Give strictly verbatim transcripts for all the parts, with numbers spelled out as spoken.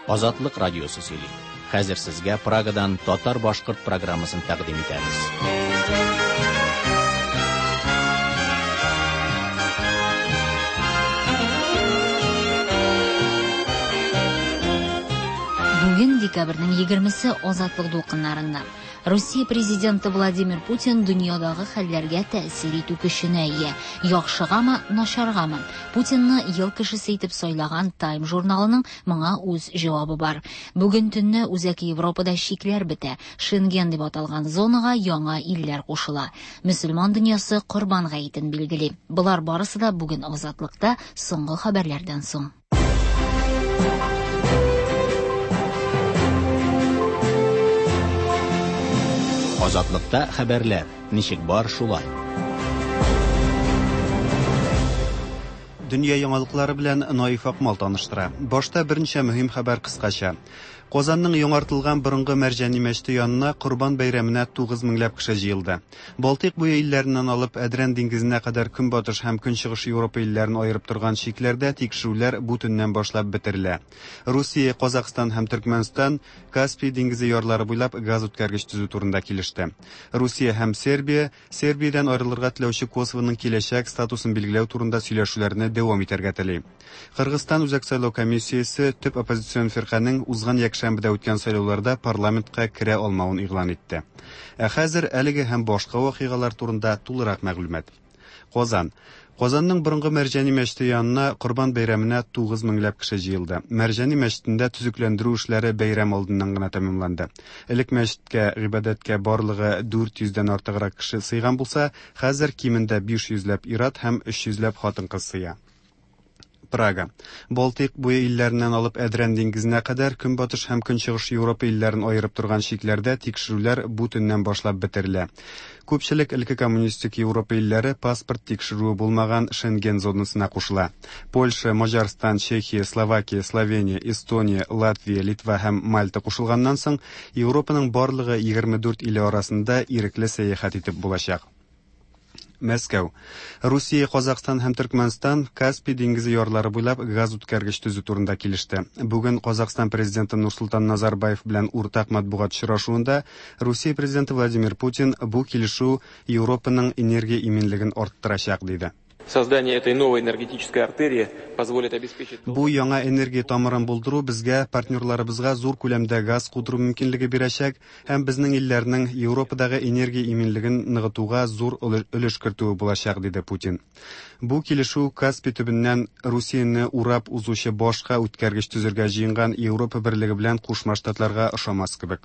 Азатлык радиосы сөйли. Хәзер сезгә Прагадан татар-башкорт программасын тәкъдим итәбез. Бүген декабрьнең егермесе Азатлык дулкыннарында. Россия президенты Владимир Путин дөньядагы хәлләргә тәэсир итү көченә ия. Яхшыгамы, начаргамы? Путинны ел кешесе итеп сайлаган Time журналының моңа үз җавабы бар. Бүген төнне үзәк Европада шикләр бетә. Шенген дип аталган зонага яңа илләр кушыла. Мөселман дөньясы Корбан гаетен билгели. Булар барысы да бүген Азатлыкта соңгы хәбәрләрдән соң. Азатлыкта хәбәрләр. Ничек бар шулай? Дөнья яңалыклары белән Наиф Акмал таныштыра. Башта берничә мөһим хәбәр кыскача. Казанның яңартылган борынгы мәрҗани мәчете янына Корбан бәйрәменә тугыз меңләп кеше җыелды. Балтыйк буе илләреннән алып Әдрән диңгезенә кадәр көнбатыш һәм көнчыгыш Европа илләрен аерып торган шикләрдә тикшерүләр бу төннән башлап бетерелә. Русия, Казакстан һәм Төркмәнстан Каспий диңгезе ярлары буйлап газ үткәргеч төзү турында килеште. Русия һәм Сербия Сербиядән аерылырга теләүче Косовоның киләчәк статусын билгеләү турында сөйләшүләрне дәвам итәргә тели. Кыргызстан үзәк сайлау комиссиясе төп оппозицион фирканың узган якшәмбедә үткән сайлауларда парламентка керә алмавын игълан итте. Ә хәзер әлеге һәм башка вакыйгалар турында тулырак мәгълүмат. Казан Казанның борынгы мәрҗани мәчете янына Корбан бәйрәменә тугыз меңләп кеше җыелды. Мәрҗани мәчетендә төзекләндерү эшләре бәйрәм алдыннан гына тәмамланды. Элек мәчеткә гыйбадәткә барлыгы дүрт йөздән артыграк кеше сыйган булса, хәзер кимендә биш йөзләп ир-ат һәм өч йөзләп хатын-кыз сыя. Прага. Балтыйк буе илләреннән алып Әдрән диңгезенә кадәр көнбатыш һәм көнчыгыш Европа илләрен аерып торган шикләрдә тикшерүләр бу төннән башлап бетерелә. Күпчелек элке коммунистик Европа илләре паспорт тикшерүе булмаган Шенген зонасына кушыла. Польша, Маҗарстан, Чехия, Словакия, Словения, Эстония, Латвия, Литва һәм Мальта кушылганнан соң Европаның барлыгы егерме дүрт иле арасында ирекле сәяхәт итеп булачак. Мәскәү. Русия, Казакстан һәм Төркмәнстан Каспий диңгезе ярлары буйлап газ үткәргеч төзү турында килеште. Бүген Казакстан президенты Нурсултан Назарбаев белән уртак матбугат очрашуында Русия президенты Владимир Путин бу килешү Европаның энергия иминлеген арттырачак диде. Создание этой новой энергетической артерии позволит обеспечить... Бу яңа энергия тамырын булдыру безгә, партнерларыбызга зур күләмдә газ кудыру мөмкинлеге бирәчәк һәм безнең илләрнең Европадагы энергия иминлеген ныгытуга зур өлеш кертүе булачак, диде Путин. Бу килешү Каспий төбеннән Русияны урап узучы башка үткәргеч төзергә җыенган Европа берлеге белән Кушма Штатларга ошамас кебек.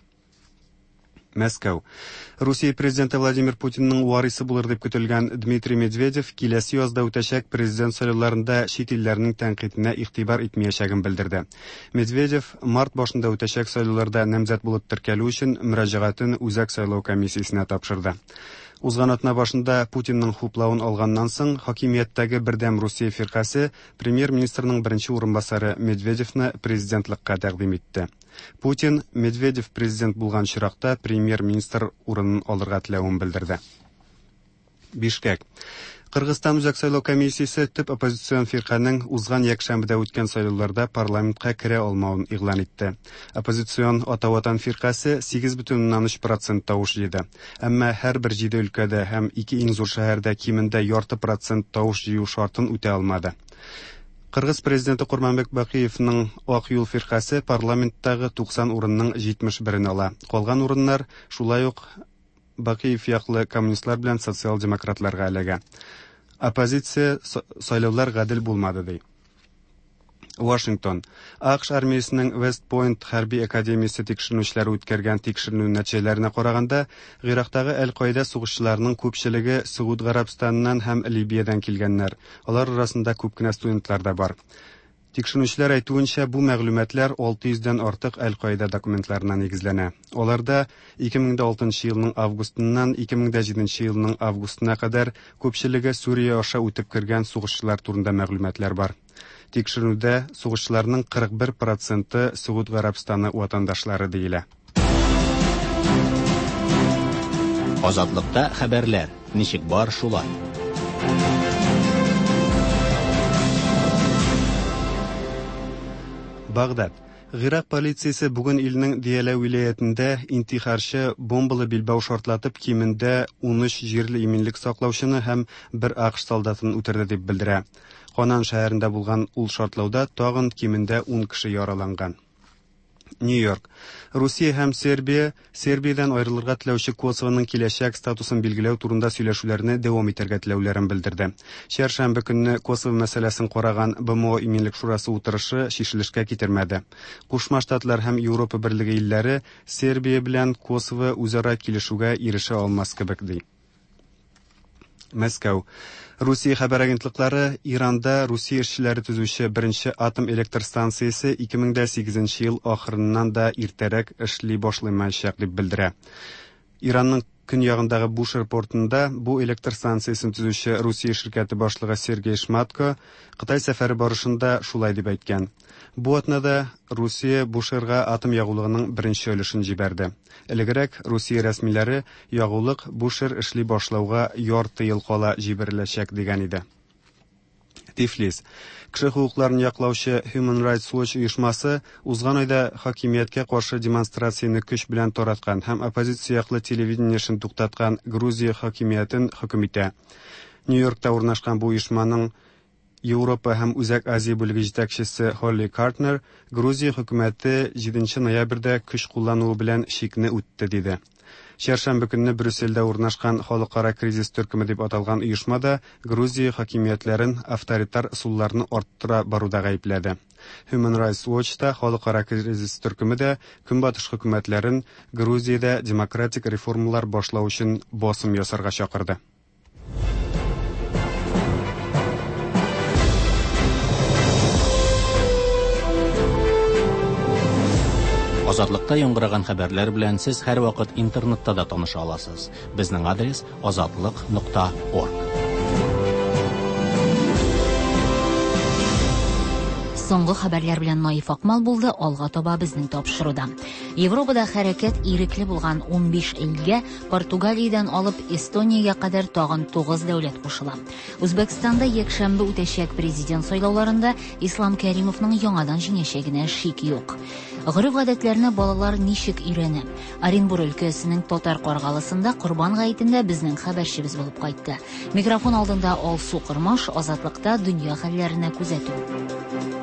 Мәскәү. Русия президенты Владимир Путинның варысы булыр дип көтелгән Дмитрий Медведев киләсе язда үтәчәк президент сайлауларында чит илләрнең тәнкыйтенә игътибар итмәячәген белдерде. Медведев март башында үтәчәк сайлауларда намзәт булып теркәлү өчен мөрәҗәгатен үзәк сайлау комиссиясенә тапшырды. Узган атна башында Путинның хуплавын алганнан соң хакимияттәге Бердәм Русия фиркасы премьер-министрның беренче урынбасары Медведевны президентлыкка тәкъдим итте. Путин Медведев президент булган чиракта премьер-министр урынын алырга теләвен белдерде. Бишкек. Кыргызстан үзәк сайлау комиссиясе төп оппозицион фирканың узган якшәмбедә үткән сайлауларда парламентка керә алмавын игълан итте. Оппозицион Атаватан фиркасы сигез бөтен уннан өч процент тавыш җыйды. Әмма һәрбер җиде өлкәдә һәм ике иң зур шәһәрдә кимендә ярты процент тавыш җыю шартын үтә алмады. Кыргыз президенты Курманбек Бакиевның Ак юл фиркасы парламенттагы туксан урынның җитмеш берен ала. Калган урыннар шулай ук Бакиев яклы коммунистлар белән социал-демократларга эләгә. Оппозиция сайлаулар гадел булмады ди. Вашингтон. АКШ армиясының Вест-Пойнт хәрби академиясе тикшерүчеләре үткәргән тикшерү нәтиҗәләренә караганда, Гыйрактагы Әл-Каида сугышчыларының күпчелеге Сауд Гарәбстаннан һәм Либиядән килгәннәр. Алар арасында күп кенә студентлар да бар. Тикшерүчеләр әйтүенчә, бу мәгълүматлар алты йөздән артык Әл-Каида документларына нигезләнә. Аларда ике мең алтынчы елның августыннан ике мең җиденче елның августына кадәр күпчелеге Сүрия аша үтеп кергән сугышчылар турында мәгълүматлар бар. Тикшерүдә сугышчыларның кырык бер проценты Сауд Гарәбстаны ватандашлары диелә. Азатлыкта хәбәрләр. Ничек бар шулай? Багдад. Гыйрак полициясе бүген илнең Диялә вилаятендә интихарчы бомбалы билбау шартлатып кимендә ун өч җирле иминлек саклаучыны һәм бер АКШ солдатын үтерде дип белдерә. Канан шәһәрендә булган ул шартлауда тагын кимендә ун кеше яраланган. Нью-Йорк. Русия һәм Сербия Сербиядан аерылырга теләүче Косовоның киләчәк статусын билгеләү турында сөйләшүләрне дәвам итәргә теләүләрен белдерде. Чәршәмбе көнне Косово мәсьәләсен караган БМО иминлек шурасы утырышы шишелешкә китермәде. Кушма Штатлар һәм Европа Берлеге илләре Сербия белән Косово үзара килешүгә ирешә алмас кебек ди. Мәскәү. Русия хәбәр агентлыклары Иранда Русия эшчеләре төзүче беренче атом электр станциясе ике мең сигезенче ел ахырыннан да иртәрәк эшли башлаймаячак дип белдерә. Иранның көньягындагы Бушер портында бу электр станциясын төзүче Русия ширкәте башлыгы Сергей Шматко Кытай сәфәре барышында шулай дип әйткән. Бу атнада Русия Бушерга атом ягулыгының беренче өлешен җибәрде. Элегрәк Русия рәсмиләре ягулык Бушер эшли башлауга ярты ел кала җибәреләчәк дигән иде. Тифлис. Кеше хукукларын яклаучы Human Rights Watch оешмасы узган айда хакимияткә каршы демонстрацияны көч белән тараткан һәм оппозиция яклы телевидениесен туктаткан Грузия хакимиятен хөкем итә. Нью-Йоркта урнашкан бу оешманың Европа һәм Үзәк Азия бүлеге җитәкчесе Холли Картнер Грузия хөкүмәте җиденче ноябрьдә көч куллануы белән шикне үтте диде. Чәршәмбе көнне Брюссельдә урнашкан халыкара кризис төркеме дип аталган оешмада Грузия хакимиятләрен авторитар ысулларны арттыра баруда гаепләде. Human Rights Watch'та халыкара кризис төркеме дә көнбатыш хөкүмәтләрен Грузиядә демократик реформалар башлау өчен басым ясарга чакырды. Азатлыкта яңгыраган хәбәрләр белән сез һәр вакыт интернетта да таныша аласыз. Безнең адрес азатлык нокта орг. Соңгы хәбәрләр белән Наиф Акмал булды, алга таба безнең тапшыруда. Европада хәрәкәт ирекле булган ун биш илгә Португалиядән алып Эстониягә кадәр тагын тугыз дәүләт кушыла. Үзбәкстанда якшәмбе үтәчәк президент сайлауларында Ислам Кәримовның яңадан җиңәчәгенә шик юк. Гырыф-гадәтләрне балалар ничек өйрәнә? Оренбур өлкәсенең Татар Каргалысында Курбан гаетендә безнең хәбәрчебез булып кайтты. Микрофон алдында Алсу Кырмаш, Азатлыкта дөнья хәлләренә күзәтү.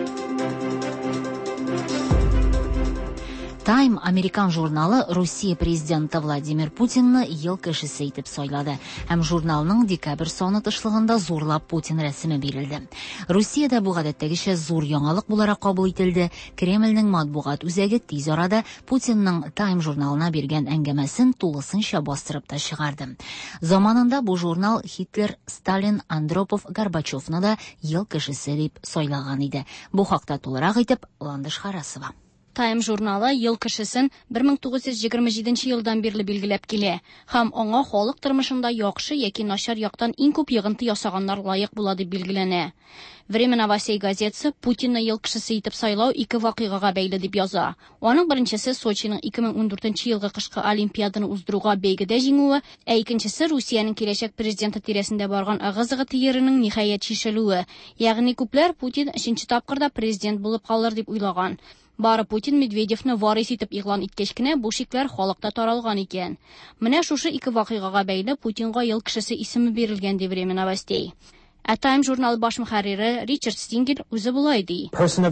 Time Американ журналы Русия президенты Владимир Путинны ел кешесе итеп сайлады. Һәм журналның декабрь саны тышлыгында зурлап Путин рәсеме бирелде. Русиядә бу гадәттәгечә зур яңалык буларак кабул ителде. Кремльнең матбугат үзәге тиз арада Путинның Time журналына биргән әңгәмәсен тулысынча бастырып та чыгарды. Заманында бу журнал Хитлер, Сталин, Андропов, Горбачевны да ел кешесе дип сайлаган иде. Бу хакта тулырак итеп Ландыш Харасова. Time журналы ел кешесен бер мең тугыз йөз егерме җиденче елдан бирле билгеләп килә. Һәм аңа халык тормышында яхшы яки начар яктан иң күп йыгынты ясаганнар лаек була дип билгеләнә. Время новостей газетасы Путинны ел кешесе итеп сайлау ике вакыйгага бәйле дип яза. Аның беренчесе Сочиның ике мең ундүртенче елгы кышкы олимпиаданы уздыруга бәйгедә җиңүе, ә икенчесе Русиянең киләчәк президенты тирәсендә барган ыгы-зыгы тиеренең ниһаять шишелүе. Ягъни күпләр Путин өченче тапкырда президент булып калыр дип уйлаган. Бары Путин Медведевны варис итеп игълан иткәч кенә бу шикләр халыкта таралган икән. Менә шушы ике вакыйгага бәйле Путинга ел кешесе исеме бирелгән ди Время новостей. Ә Time журналы баш мөхәррире Ричард Стингер үзе булай ди.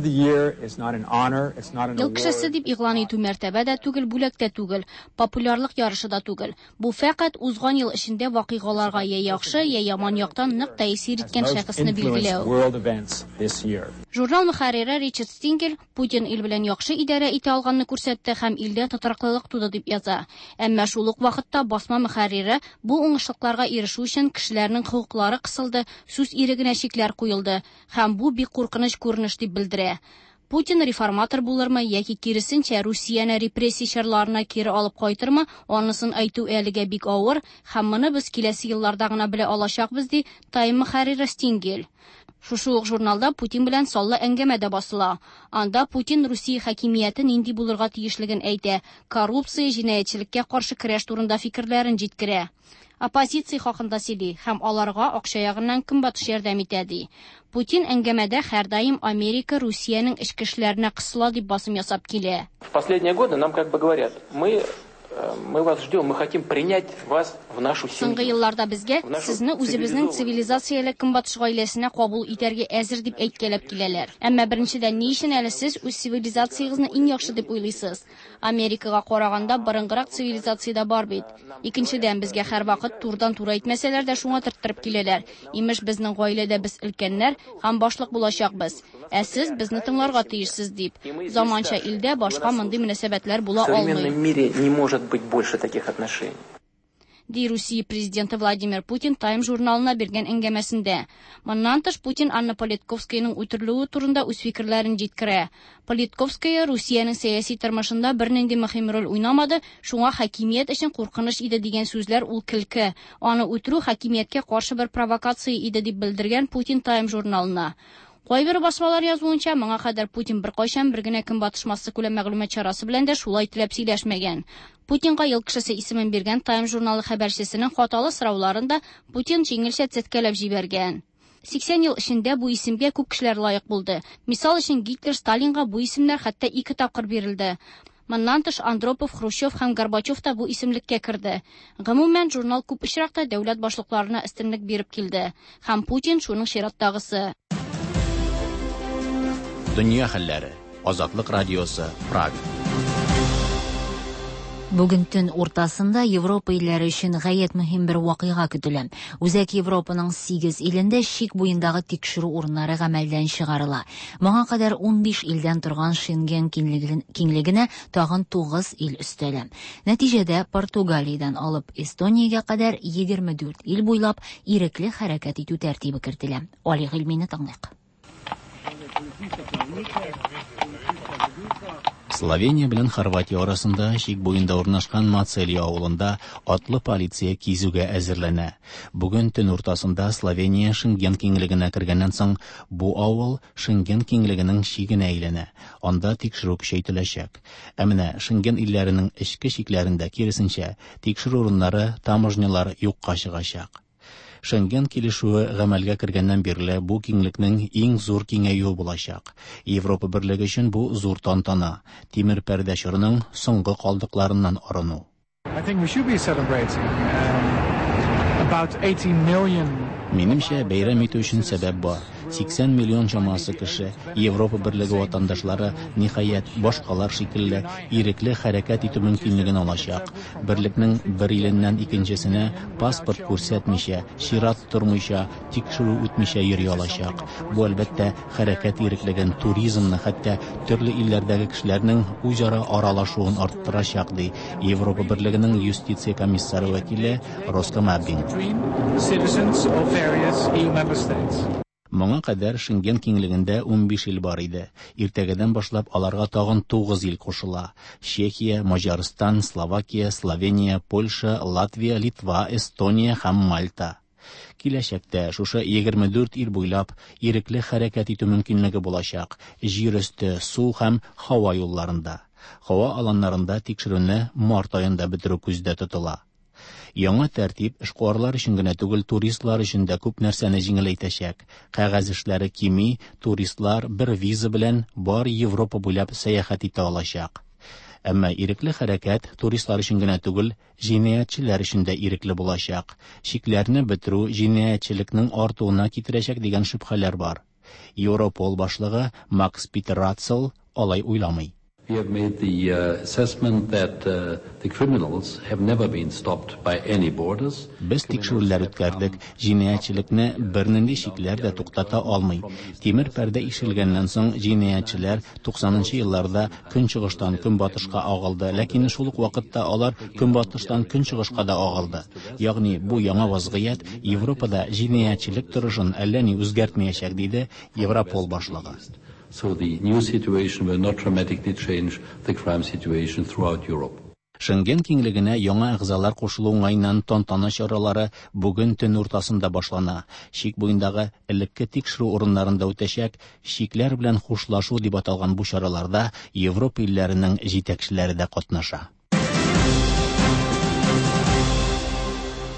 Ел кешесе дип игълан итү мәртәбә дә түгел, бүләк тә түгел, популярлык ярышы да түгел. Бу фәкать узган ел эчендә вакыйгаларга я яхшы, я яман яктан нык тәэсир иткән шәхесне билгеләү. Журнал мөхәррире Ричард Стингер Путин ил белән яхшы идарә итә алганны күрсәтте һәм илдә тотрыклылык туды дип яза. Әмма шул ук вакытта басма мөхәррире бу уңышлыкларга ирешү өчен кешеләрнең хукуклары кысылды, сүз ирегенә шикләр куелды һәм бу бик куркыныч күренеш дип белдерә. Путин реформатор булырмы яки киресенчә Русияне репрессия чарларына кире алып кайтырмы, анысын әйтү әлегә бик авыр һәм моны без киләсе елларда гына белә алачакбыз ди Time мөхәррире Стингер. Шушы ук журналда Путин белән саллы әңгәмә дә басыла. Анда Путин Русия хакимияте нинди булырга тиешлеген әйтә, коррупция, җинаятьчелеккә каршы көрәш турында фикерләрен җиткерә. оппозиция хакында сөйли һәм аларга акча ягыннан көнбатыш ярдәм итә ди. Путин әңгәмәдә һәрдаим Америка Русиянең эчке эшләренә кысыла дип басым ясап килә. В последние годы нам как бы говорят, мы мы вас ждем, мы хотим принять вас в нашу семью. Соңгы елларда безгә сезне үзебезнең цивилизацияле көнбатыш гаиләсенә кабул итәргә әзер дип әйткәләп киләләр. Әмма беренчедән ни өчен әле сез үз цивилизациягызны иң яхшы дип уйлыйсыз? Америкага караганда борынгырак цивилизациядә бар бит. Икенчедән безгә һәрвакыт турдан-тура әйтмәсәләр дә шуңа тырттырып киләләр. Имеш безнең гаиләдә без өлкәннәр һәм башлык булачакбыз. Ә сез безне тыңларга тиешсез дип. Заманча илдә башка мондый мөнәсәбәтләр була алмый. Быть больше таких отношений. Ди Русия президенты Владимир Путин Time журналына биргән әңгәмәсендә. Моннан тыш Путин Анна Политковскаяның үтерелүе турында үз фикерләрен җиткерә. Политковская Русиянең сәяси тормышында бернинди мөһим роль уйнамады, шуңа хакимият өчен куркыныч иде дигән сүзләр ул көлке. Аны үтерү хакимияткә каршы бер провокация иде дип белдергән Путин Time журналына. Кайбер басмалар язуынча, моңа кадәр Путин бер кайчан бер генә көнбатышмасы күләм мәгълүмат чарасы белән дә шулай теләп сөйләшмәгән. Путинга ел кешесе исемен биргән Time журналы хәбәрчесенең хаталы сорауларында Путин җиңелчә цеткәләп җибәргән. сиксән ел эчендә бу исемгә күп кешеләр лаек булды. Мисал өчен Гитлер, Сталинга бу исемнәр хәтта ике тапкыр бирелде. Моннан тыш Андропов, Хрущев һәм Горбачев та бу исемлеккә керде. Гомумән журнал күп очракта дәүләт башлыкларына өстенлек биреп килде. Һәм Путин шуның чираттагысы. Дөнья хәлләре. Азатлык радиосы, Прага. Бүген төн уртасында Европа илләре өчен гаять мөһим бер вакыйга көтелә. Үзәк Европаның сигез илендә шик буендагы тикшерү урыннары гамәлдән чыгарыла. Моңа кадәр ун биш илдән торган Шенген киңлегенә тагын тугыз ил өстәлә. Нәтиҗәдә Португалиядән алып Эстониягә кадәр егерме дүрт ил буйлап ирекле хәрәкәт итү тәртибе кертелә. Али Гыйльмине тыңлыйк. Словения белән Хорватия арасында шик буенда урнашкан Мацелья авылында атлы полиция кизүгә әзерләнә. Бүген төн уртасында Словения Шенген киңлегенә кергәннән соң бу авыл Шенген киңлегенең шигенә әйләнә. Анда тикшерү көчәйтеләчәк. Ә менә Шенген илләренең эчке шикләрендә киресенчә тикшерү урыннары, таможнялар юкка чыгачак. Шенген килешүе гамәлгә кергәннән бирле бу киңлекнең иң зур киңәюе булачак. Европа берлеге өчен бу зур тантана. Тимер пәрдә чорының соңгы калдыкларыннан арыну. I think we should be celebrating um, about eighteen million. Минемчә, бәйрәм итү өчен сәбәп бар. сиксән миллион чамасы кеше, Европа берлеге ватандашлары ниһаять башкалар шикелле ирекле хәрәкәт итү мөмкинлеген алачак. Берлекнең бер иленнән икенчесенә паспорт күрсәтмичә, чират тормыйча, тикшерү үтмичә йөри алачак. Бу әлбәттә хәрәкәт иреклеген, туризмны, хәтта төрле илләрдәге кешеләрнең үзара аралашуын арттырачак ди Европа берлегенең юстиция комиссары вәкиле Роскомабин. Моңа кадәр Шенген киңлегендә ун биш ил бар иде. Иртәгәдән башлап аларга тагын тугыз ил кушыла. Чехия, Маҗарстан, Словакия, Словения, Польша, Латвия, Литва, Эстония һәм Мальта. Киләчәктә шушы егерме дүрт ил буйлап ирекле хәрәкәт итү мөмкинлеге булачак. Җир өсте, су һәм һава юлларында. Һава аланнарында тикшерүне март аенда бетерү күздә тотыла. Яңа тәртип эшкуарлар өчен генә түгел, туристлар өчен дә күп нәрсәне җиңеләйтәчәк. Кәгазь эшләре кими, туристлар бер виза белән бар Европа буйлап сәяхәт итә алачак. Әмма ирекле хәрәкәт туристлар өчен генә түгел, җинаятьчеләр өчен дә ирекле булачак. Шикләрне бетерү җинаятьчелекнең артуына китерәчәк дигән шөбһәләр бар. Европол башлыгы Макс Питер Ратсел алай уйламый. We have made the uh, assessment that uh, the criminals have never been stopped by any borders. Без тикшерүләр үткәрдек, җинаятьчелекне бернинди шикләр дә туктата алмый. Тимер пәрдә ишелгәннән соң җинаятьчеләр туксанынчы елларда көнчыгыштан көнбатышка агылды, ләкин шул ук вакытта алар көнбатыштан көнчыгышка да агылды. Ягъни бу яңа вазгыять Европада җинаятьчелек торышын әллә ни үзгәртмәячәк диде Европол башлыгы. So the new situation will not dramatically change the crime situation throughout Europe. Шенген киңлегенә яңа әгъзалар кушылу уңайыннан тантана чаралары бүген төн уртасында башлана. Шик буендагы элекке тикшерү урыннарында үтәчәк, шикләр белән хушлашу дип аталган бу чараларда Европа илләренең җитәкчеләре дә катнаша.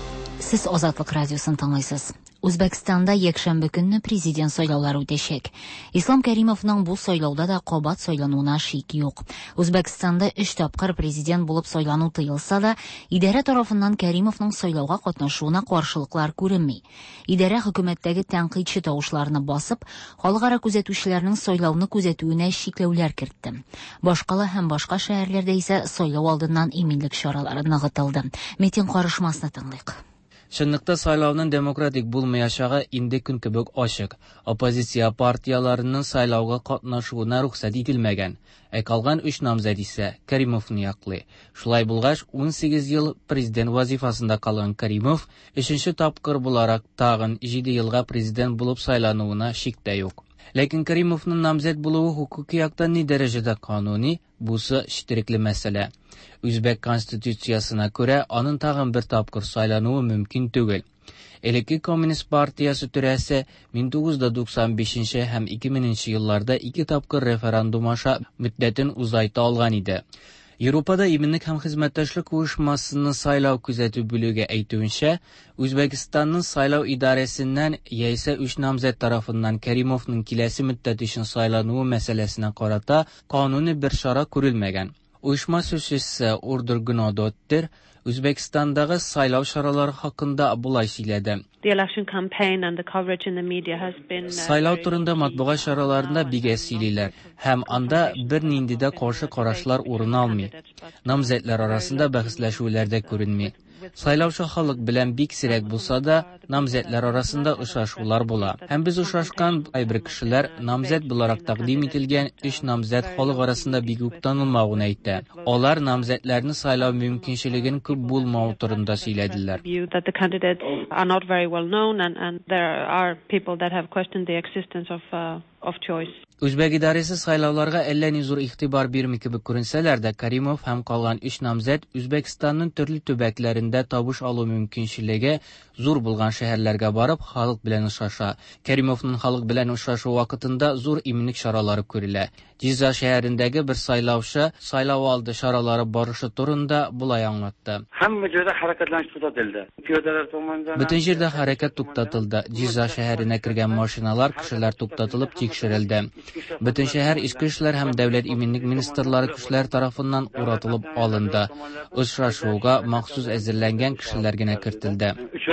Siz Озатлык радиосын тыңлайсыз. Үзбәкстанда якшәмбе көнне президент сайлаулары үтәчәк. Ислам Кәримовның бу сайлауда да кабат сайлануына шик юк. Үзбәкстанда өч тапкыр президент булып сайлану тыелса да, идарә тарафыннан Кәримовның сайлауга катнашуына каршылыклар күренми. Идарә хөкүмәттәге тәнкыйтьче тавышларны басып, халыкара күзәтүчеләрнең сайлауны күзәтүенә шикләүләр кертте. Башкала һәм башка шәһәрләрдә исә сайлау алдыннан иминлек чаралары ныгытылды. Митинг карышмасына тыңлыйк. Чынлыкта сайлауның демократик булмаячагы инде көн кебек ачык. Оппозиция партияларының сайлауга катнашуына рөхсәт ителмәгән. Ә калган үч намзәт исә Кәримовны яклый. Шулай булгач, ун сигез ел президент вазифасында калган Кәримов өченче тапкыр буларак тагын җиде елга президент булып сайлануына шик тә юк. Ләкин Кәримовның намзәт булуы хукуки яктан ни дәрәҗәдә кануни, бусы четерекле мәсьәлә. Үзбәк конституциясына күрә, аның тагын бер тапкыр сайлануы мөмкин түгел. Элекке коммунист партиясы төрәсе мең тугыз йөз туксан бишенче һәм ике меңенче елларда ике тапкыр референдум аша мөддәтен узайта алган иде. Европада иминлек һәм хезмәттәшлек оешмасының сайлау күзәтү бүлеге әйтүенчә, Үзбәкстанның сайлау идарәсеннән яисә үч намзәт тарафыннан Кәримовның киләсе мөддәт өчен сайлануы мәсьәләсенә карата кануни бер чара күрелмәгән. Оешма сүзчесе Урдур Гнодоттер Үзбәкстандагы сайлау чаралары хакында булай сөйләде. Сайлау турында матбугат чараларында бик сөйлиләр һәм анда бер нинди дә каршы карашлар урын алмый. Намзәтләр арасында бәхәсләшүләр дә күренми. Сайлаучы халык белән бик сирәк булса да, намзәтләр арасында очрашулар була. Һәм без очрашкан айбер кешеләр намзәт буларак тәкъдим ителгән өч намзәт халык арасында бик үк танылмавын әйтә. Алар намзәтләрне сайлау мөмкинчелеген күп булмау турында сөйләделәр. Үзбәк идарәсе сайлауларга әллә ни зур игътибар бирми кебек күренсәләр дә, Кәримов һәм калган өч намзәт Үзбәкстанның төрле төбәкләрендә табыш алу мөмкинчелеге зур булган шәһәрләргә барып, халык белән очраша. Кәримовның халык белән очрашу вакытында зур иминлек чаралары күрелә. Җиза шәһәрендәге бер сайлаучы сайлау алды чаралары барышы турында булай аңлатты. Бөтен җирдә хәрәкәт туктатылды. Җиза шәһәренә кергән машиналар, кешеләр туктатылып тикшерелде. Бөтен шәһәр ичке эшләр һәм дәүләт иминлек министрлары көчләр тарафыннан уратылып алынды. Очрашуга махсус әзерләнгән кешеләр генә кертелде.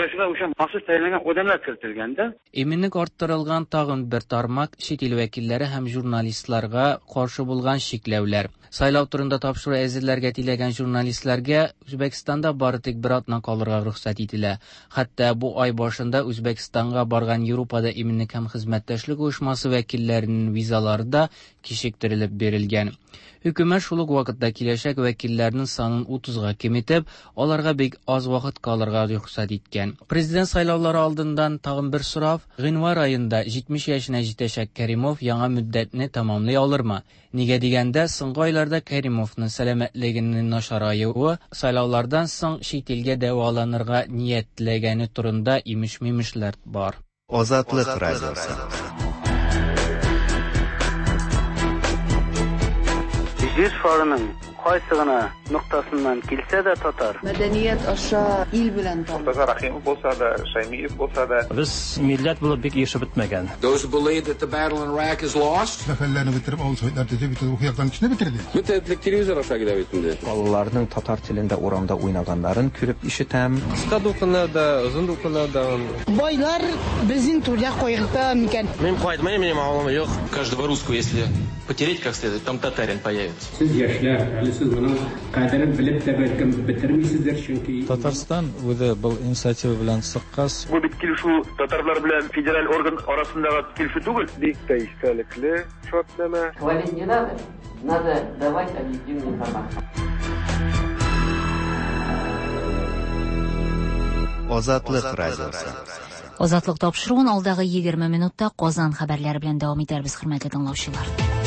Иминлек арттырылган тагын бер тармак чит ил вәкилләре һәм журналистларга каршы булган шикләүләр. Сайлау турында тапшыру әзерләргә теләгән журналистларга Үзбәкстанда бары тик бер атна калырга рөхсәт ителә. Хәтта бу ай башында Үзбәкстанга барган Европада иминлек һәм хезмәттәшлек оешмасы вәкилләренең визалары да кичектерелеп бирелгән. Хөкүмәт шул ук вакытта киләчәк вәкилләрнең санын утызга киметеп, аларга бик аз вакыт калырга рөхсәт иткән. Президент сайлаулары алдындан тагын бер сорау: гыйнвар айында җитмеш яшенә җитәчәк Кәримов яңа мөддәтне тәмамлый алырмы? Нигә дигәндә, соңгы айларда Кәримовның сәламәтлегенең начараюы сайлаулардан соң чит илгә дәваланырга ниятләгәне турында имеш-мимешләр бар. Озатлык радиосы. Җир шарының кайсыгына нуктасыннан килсә дә татар. Мәдәният аша ил белән тан. Муртаза Рахимов булса да, Шаймиев булса да. Без милләт булып бик яшәп бетмәгән. Those who believe that the battle in Iraq is lost. Сәфәрләрне бетереп, авыл советлар төзеп бетереп, ухяктан кичне бетерде. Мөтәтлек телевизор аша килә бит инде. Балаларның татар телендә урамда уйнаганнарын күреп ишетәм. Кыска дукылларда, узын дукылларда. Байлар безнең түргә кайгырта микән? Мин кайтмыйм, минем авылым юк. Каждого русского, если потереть как следует, там татарин появится. Сез яшьләр, әле сез моның кадерен белеп тә бәлкем бетермисездер, чөнки Татарстан үзе бу инициатива белән сыккас. Бу бит килешү татарлар белән федераль орган арасындагы килешү түгел. Бик тә истәлекле шартлама. Говорить не надо, надо давать объективную информацию. Озатлык радиосы. Озатлык тапшыруын алдагы егерме минутта Казан хәбәрләре белән дәвам итәрбез, хөрмәтле тыңлаучылар.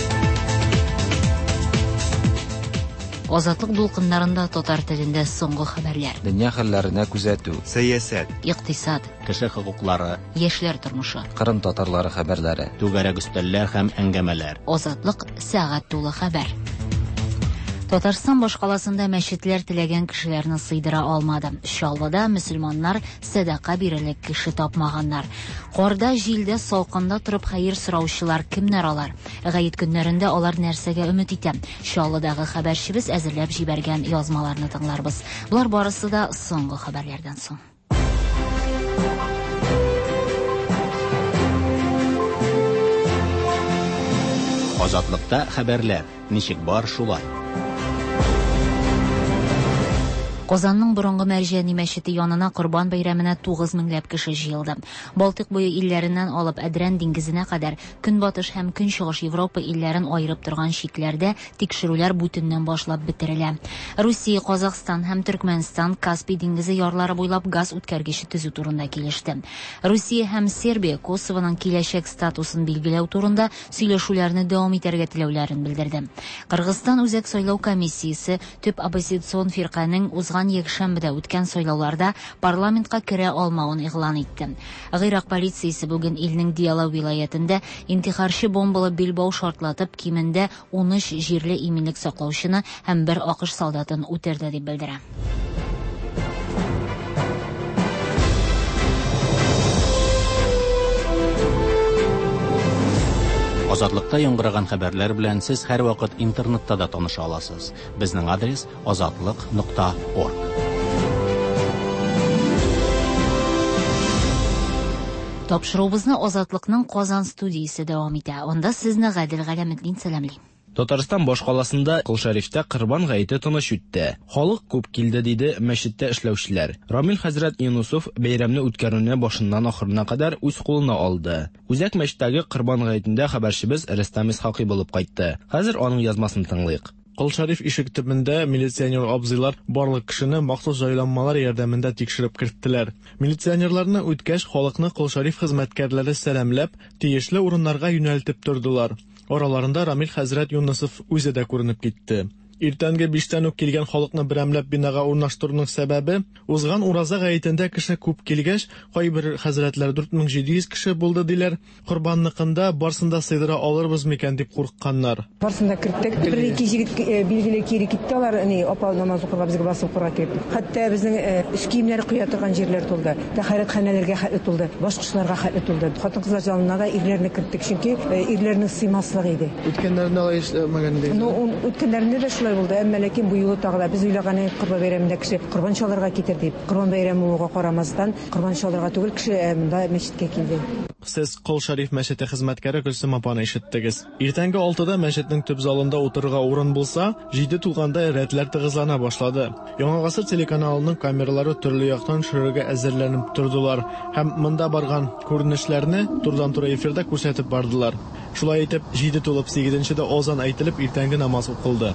Озатлык дулкыннарында татар телендә соңгы хәбәрләр. Дөнья хәлләренә күзәтү, сәясәт, икътисад, кеше хокуклары, яшьләр тормышы, Кырым татарлары хәбәрләре, түгәрәк өстәлләр һәм әңгәмәләр. Озатлык сәгать тулы хәбәр. Татарстан башкаласында мәчетләр теләгән кешеләрне сыйдыра алмады. Чаллыда мөселманнар садака бирерлек кеше тапмаганнар. Карда, җилдә, салкында торып хәер сораучылар кемнәр алар? Гает көннәрендә алар нәрсәгә өмет итә? Чаллыдагы хәбәрчебез әзерләп җибәргән язмаларны тыңларбыз. Булар барысы да соңгы хәбәрләрдән соң. Азатлыкта хәбәрләр. Ничек бар шулай? Казанның борынгы Мәрҗани мәчете янына Корбан бәйрәменә тугыз меңләп кеше җыелды. Балтык буе илләреннән алып Әдрән диңгезенә кадәр көнбатыш һәм көнчыгыш Европа илләрен аерып торган шикләрдә тикшерүләр бүтәннән башлап бетерелә. Русия, Казакстан һәм Төркмәнстан Каспий диңгезе ярлары буйлап газ үткәргече төзү турында килеште. Русия һәм Сербия Косовоның киләчәк статусын билгеләү турында сөйләшүләрне дәвам итәргә теләүләрен белдерде. Кыргызстан үзәк сайлау комиссиясе төп оппозицион фирканың узган якшәмбедә үткән сайлауларда парламентка керә алмавын игълан итте. Гыйрак полициясе бүген илнең Диала вилаятында интихарчы бомбалы билбау шартлатып кимендә ун өч җирле иминлек саклаучыны һәм бер акыш солдатын үтерде дип белдерә. Азатлыкта яңгыраган хәбәрләр белән сез һәр вакыт интернетта да таныша аласыз. Безнең адрес азатлык нокта орг. Тапшыруыбызны Азатлыкның Казан студиясе дәвам итә. Анда сезне Гадел Галәметдин сәламли. Татарстан башкаласында Кылшарифтә Корбан гаете тыныч үтте. Халык күп килде, диде мәчеттә эшләүчеләр. Рамил хәзрәт Юнусов бәйрәмне үткәрүне башыннан ахырына кадәр үз кулына алды. Үзәк мәчеттәге Корбан гаетендә хәбәрчебез Рөстәм Исхакый булып кайтты. Хәзер аның язмасын тыңлыйк. Кылшариф ишек төбендә милиционер абзыйлар барлык кешене махсус җайланмалар ярдәмендә тикшереп керттеләр. Милиционерларны үткәч, халыкны Кылшариф хезмәткәрләре сәламләп, тиешле урыннарга юнәлтеп тордылар. Араларында Рамил хәзрәт Юнусов үзе дә күренеп китте. Иртәнге биштән үк килгән халыкны берәмләп бинага урнаштыруның сәбәбе, узган ураза гаетендә кеше күп килгәч, кайбер хәзрәтләр дүрт мең җиде йөз кеше булды диләр. Корбанныкында барсында сыйдыра алырбыз микән дип курыкканнар. Барсында кирттек, бер-ике җигит билгеле кире киттеләр, әни апа намаз укырга безгә басып кура кип. Хәтта безнең үз киемнәре куя торган җирләр тулды. Тәһарәтханәләргә хәтле тулды, башкышларга хәтле тулды. Хатын-кызлар җанына да ирләрне кирттек, чөнки ирләрнең сыймаслыгы иде. Үткәннәрендә алай эшләмәгән диде. Ну, үткәннәрендә дә шулай булды. Әмма ләкин бу юлы тагыда без уйлаган Корбан бәйрәмендә кеше Корбан чалырга китер дип. Корбан бәйрәме уга карамастан Корбан чалырга түгел кеше монда мәчеткә килде. Сез Кылшариф мәчете хезмәткәре Гөлсем апаны ишеттегез. Иртәнге алтыда мәчетнең төп залында утырырга урын булса, җиде тулганда рәтләр тыгызлана башлады. Яңа гасыр телеканалының камералары төрле яктан төшерергә әзерләнеп тордылар һәм монда барган күренешләрне турыдан-туры эфирда күрсәтеп бардылар. Шулай итеп, җиде тулып сигезенчедә азан әйтелеп, иртәнге намаз укылды.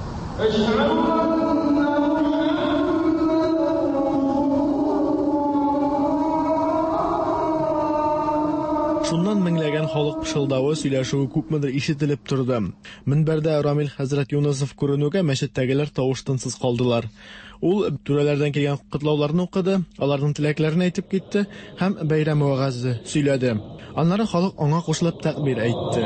Шуннан меңләгән халык пышылдавы, сөйләшүе күпмедер ишетелеп торды. Минбәрдә Рамил хәзрәт Юнусов күренүгә мәчеттәгеләр тавыш-тынсыз калдылар. Ул түрәләрдән килгән котлауларны укыды, аларның теләкләрен әйтеп китте һәм бәйрәм вәгазы сөйләде. Аннары халык аңа кушылып тәкбир әйтте.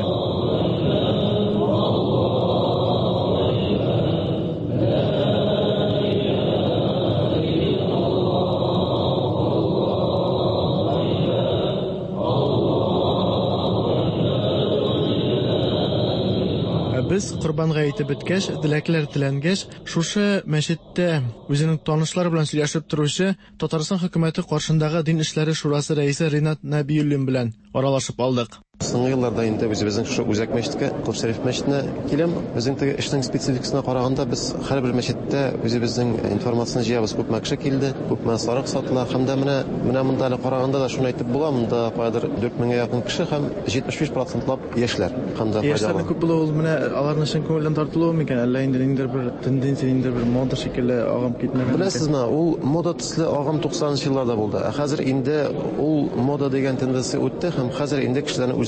Без Корбан гаете беткәч, теләкләр теләнгәч, шушы мәчеттә үзенең танышлар белән сөйләшеп торучы Татарстан хөкүмәте каршындагы Дин эшләре шурасы рәисе Ринат Нәбиуллин белән аралашып алдык. Соңгы елларда инде үзебезнең шу үзәк мәчеткә, Кылшариф мәчетенә киләм. Безнең теге эшнең спецификасына караганда, без һәрбер мәчеттә үзебезнең информацияны җыябыз. Күп кеше килде, күп сарык сатыла, һәм дә менә менә монда әле караганда да шуны әйтеп була, монда кайдыр дүрт меңгә якын кеше һәм җитмеш биш процентлап яшьләр. Һәм дә яшьләрнең күп булуы менә аларның өчен күңелдән тартылуы микән, әллә инде ниндидер бер тенденция, ниндидер бер мода шикелле агым китмәгән. Беләсезме, ул мода төсле агым туксанынчы елларда булды. Хәзер инде ул мода дигән тенденция үтте һәм хәзер инде кешеләрнең үз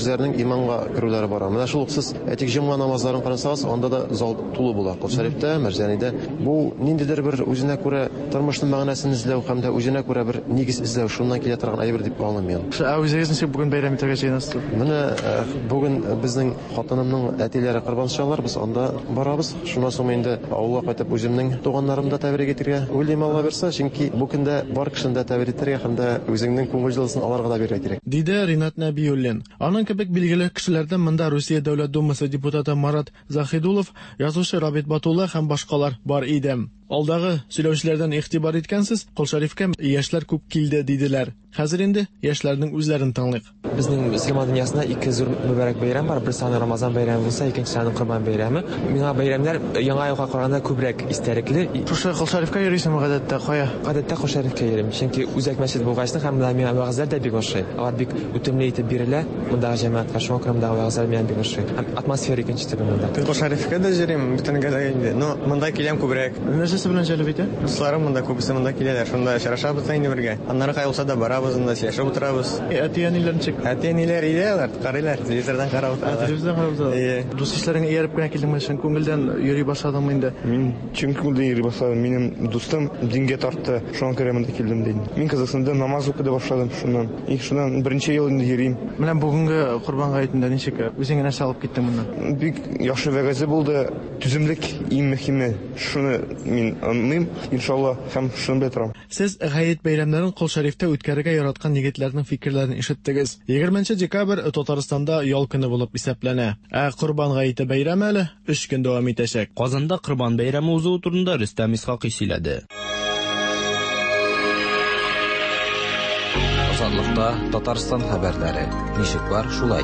үзләренең иманга керүләре бара. Менә шул сез әйтик җомга намазларын карасагыз, анда да зал тулы була. Кол Шәрифтә, Мәрҗәнидә бу ниндидер бер үзенә күрә тормышның мәгънәсен эзләү һәм дә үзенә күрә бер нигез эзләү, шуннан килә торган әйбер дип аңлыйм мин. Үзегез ничек бүген бәйрәм итәргә җыенасыз? Менә бүген безнең хатынымның әтиләре корбан чалар, без анда барабыз. Шуннан соң инде авылга кайтып үземнең туганнарымны да тәбрик итәргә уйлыйм, Алла берсә, чөнки бу көндә бар кешене дә тәбрик итәргә һәм дә үзеңнең күңел җылысын аларга да бирергә кирәк. Диде Ринат Нәбиуллин. Аның кебек билгеле кешеләрдән монда Русия Дәүләт Думасы депутаты Марат Захидулов, язучы Рабит Батулла һәм башкалар бар иде. Алдагы сөйләүчеләрдән игътибар иткәнсез, Кол Шәрифкә яшьләр күп килде диделәр. Хәзер инде яшьләрнең үзләрен таңлыйк. Безнең ислам дөньясында ике зур мөбарәк бәйрәм бар. Берсе Рамазан бәйрәме булса, икенчесе Корбан бәйрәме. Миңа бәйрәмнәр яңа елга караганда күбрәк истәлекле. Шушы Кол Шәрифкә йөрисеңме гадәттә? Кая? Гадәттә Кол Шәрифкә йөрим. Чөнки үзәк мәчет булгачны һәм миңа вәгазьләр дә бик ошый. Алар бик үтемле итеп бирелә. Мондагы җәмәгатькә шуңа күрә мондагы вәгазьләр миңа бик ошый. Һәм атмосфера икенче төбе монда. Кол Шәрифкә дә йөрим, бүтәнгә дә инде. Но монда киләм күбрәк. Нәрсәсе белән җәлеп итә? Дусларым монда күбесе монда киләләр. Шунда очрашабыз инде бергә. Аннары кайылса да барабыз, монда сөйләшеп утырабыз. Әти-әниләр ничек? Әти-әниләр идәләр, карыйлар, телевизордан карап утыралар. Телевизордан карап утыралар. Дус ишләреңә ияреп кенә килдеңме? Син күңелдән йөри башладыңмы инде? Мин чын күңелдән йөри башладым. Минем дустым дингә тартты. Шуңа күрә монда килдем диде. Мин Казахстанда намаз укыды башладым шуннан. И шуннан беренче ел инде йөрим. Менә бүгенге Корбан гаетендә ничек үзеңә нәрсә алып киттең моннан? Бик яхшы вәгазы булды. Түземлек иң мөһиме. Шуны мин аңлыйм. Иншалла һәм шуны белә торам. Сез гает бәйрәмнәрен Кол Шәрифтә үткәрергә яраткан егетләрнең фикерләрен ишеттегез. егерменче декабрь Татарстанда ял көне булып исәпләнә. Ә Корбан гаете бәйрәме әле өч көн дәвам итәчәк. Казанда Корбан бәйрәме узу турында Рөстәм Исхакый сөйләде. Азатлыкта Татарстан хәбәрләре. Ничек бар, шулай.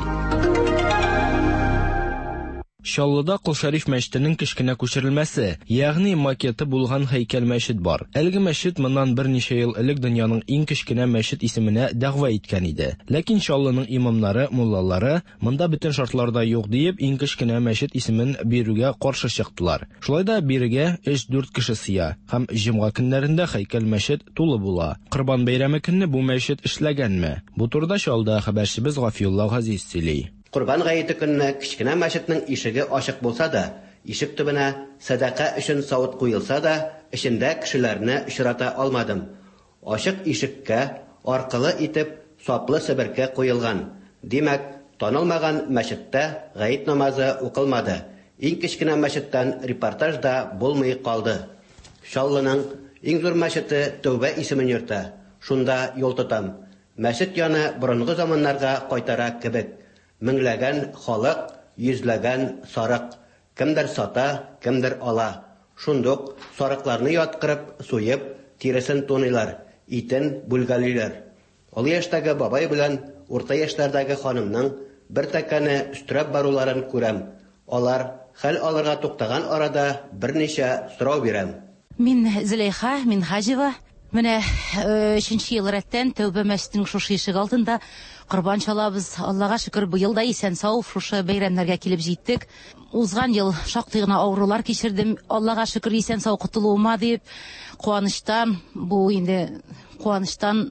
Чаллыда Кол Шәриф мәчетенең кечкенә күчерелмәсе, ягъни макеты булган һәйкәл мәчет бар. Әлеге мәчет моннан берничә ел элек дөньяның иң кечкенә мәчет исеменә дәгъва иткән иде. Ләкин Чаллының имамнары, муллалары монда бөтен шартларда юк диеп, иң кечкенә мәчет исемен бирүгә каршы чыктылар. Шулай да бирегә өч-дүрт кеше сыя һәм җомга көннәрендә һәйкәл мәчет тулы була. Корбан бәйрәме көнне бу мәчет эшләгәнме? Бу турыда Чаллыда хәбәрчебез Гафиулла Газиз сөйли. Корбан гаете көнне кичкенә мәчетнең ишеге ачык булса да, ишек төбенә садака өчен савыт куелса да, эчендә кешеләрне очрата алмадым. Ачык ишеккә аркылы итеп саплы себеркә куелган. Димәк, танылмаган мәчеттә гает намазы укылмады. Иң кичкенә мәчеттән репортаж да булмый калды. Чаллының иң зур мәчете Тәүбә исемен йөртә. Шунда юл тотам. Мәчет яны борынгы заманнарга кайтара кебек. Меңләгән халык, йөзләгән сарык. Кемдер сата, кемдер ала. Шундук сарыкларны яткырып, суеп, тиресен тунылар, итен бүлгәлиләр. Ул яшьтәге бабай белән урта яшьләрдәге ханымның бер тәкәне өстерәп баруларын күрәм. Алар хәл алырга туктаган арада берничә сорау бирәм. Мин Зөләйха Минхаҗева. Менә өченче ел рәттән Тәүбә мәчетенең шушы ишек алдында Корбан чалабыз. Аллага шөкер, быел да исән сау шушы бәйрәмнәргә килеп җиттек. Узган ел шактый гына авырулар кичердем. Аллага шөкер, исән сау кутылуыма дип куаныштан, бу инде куаныштан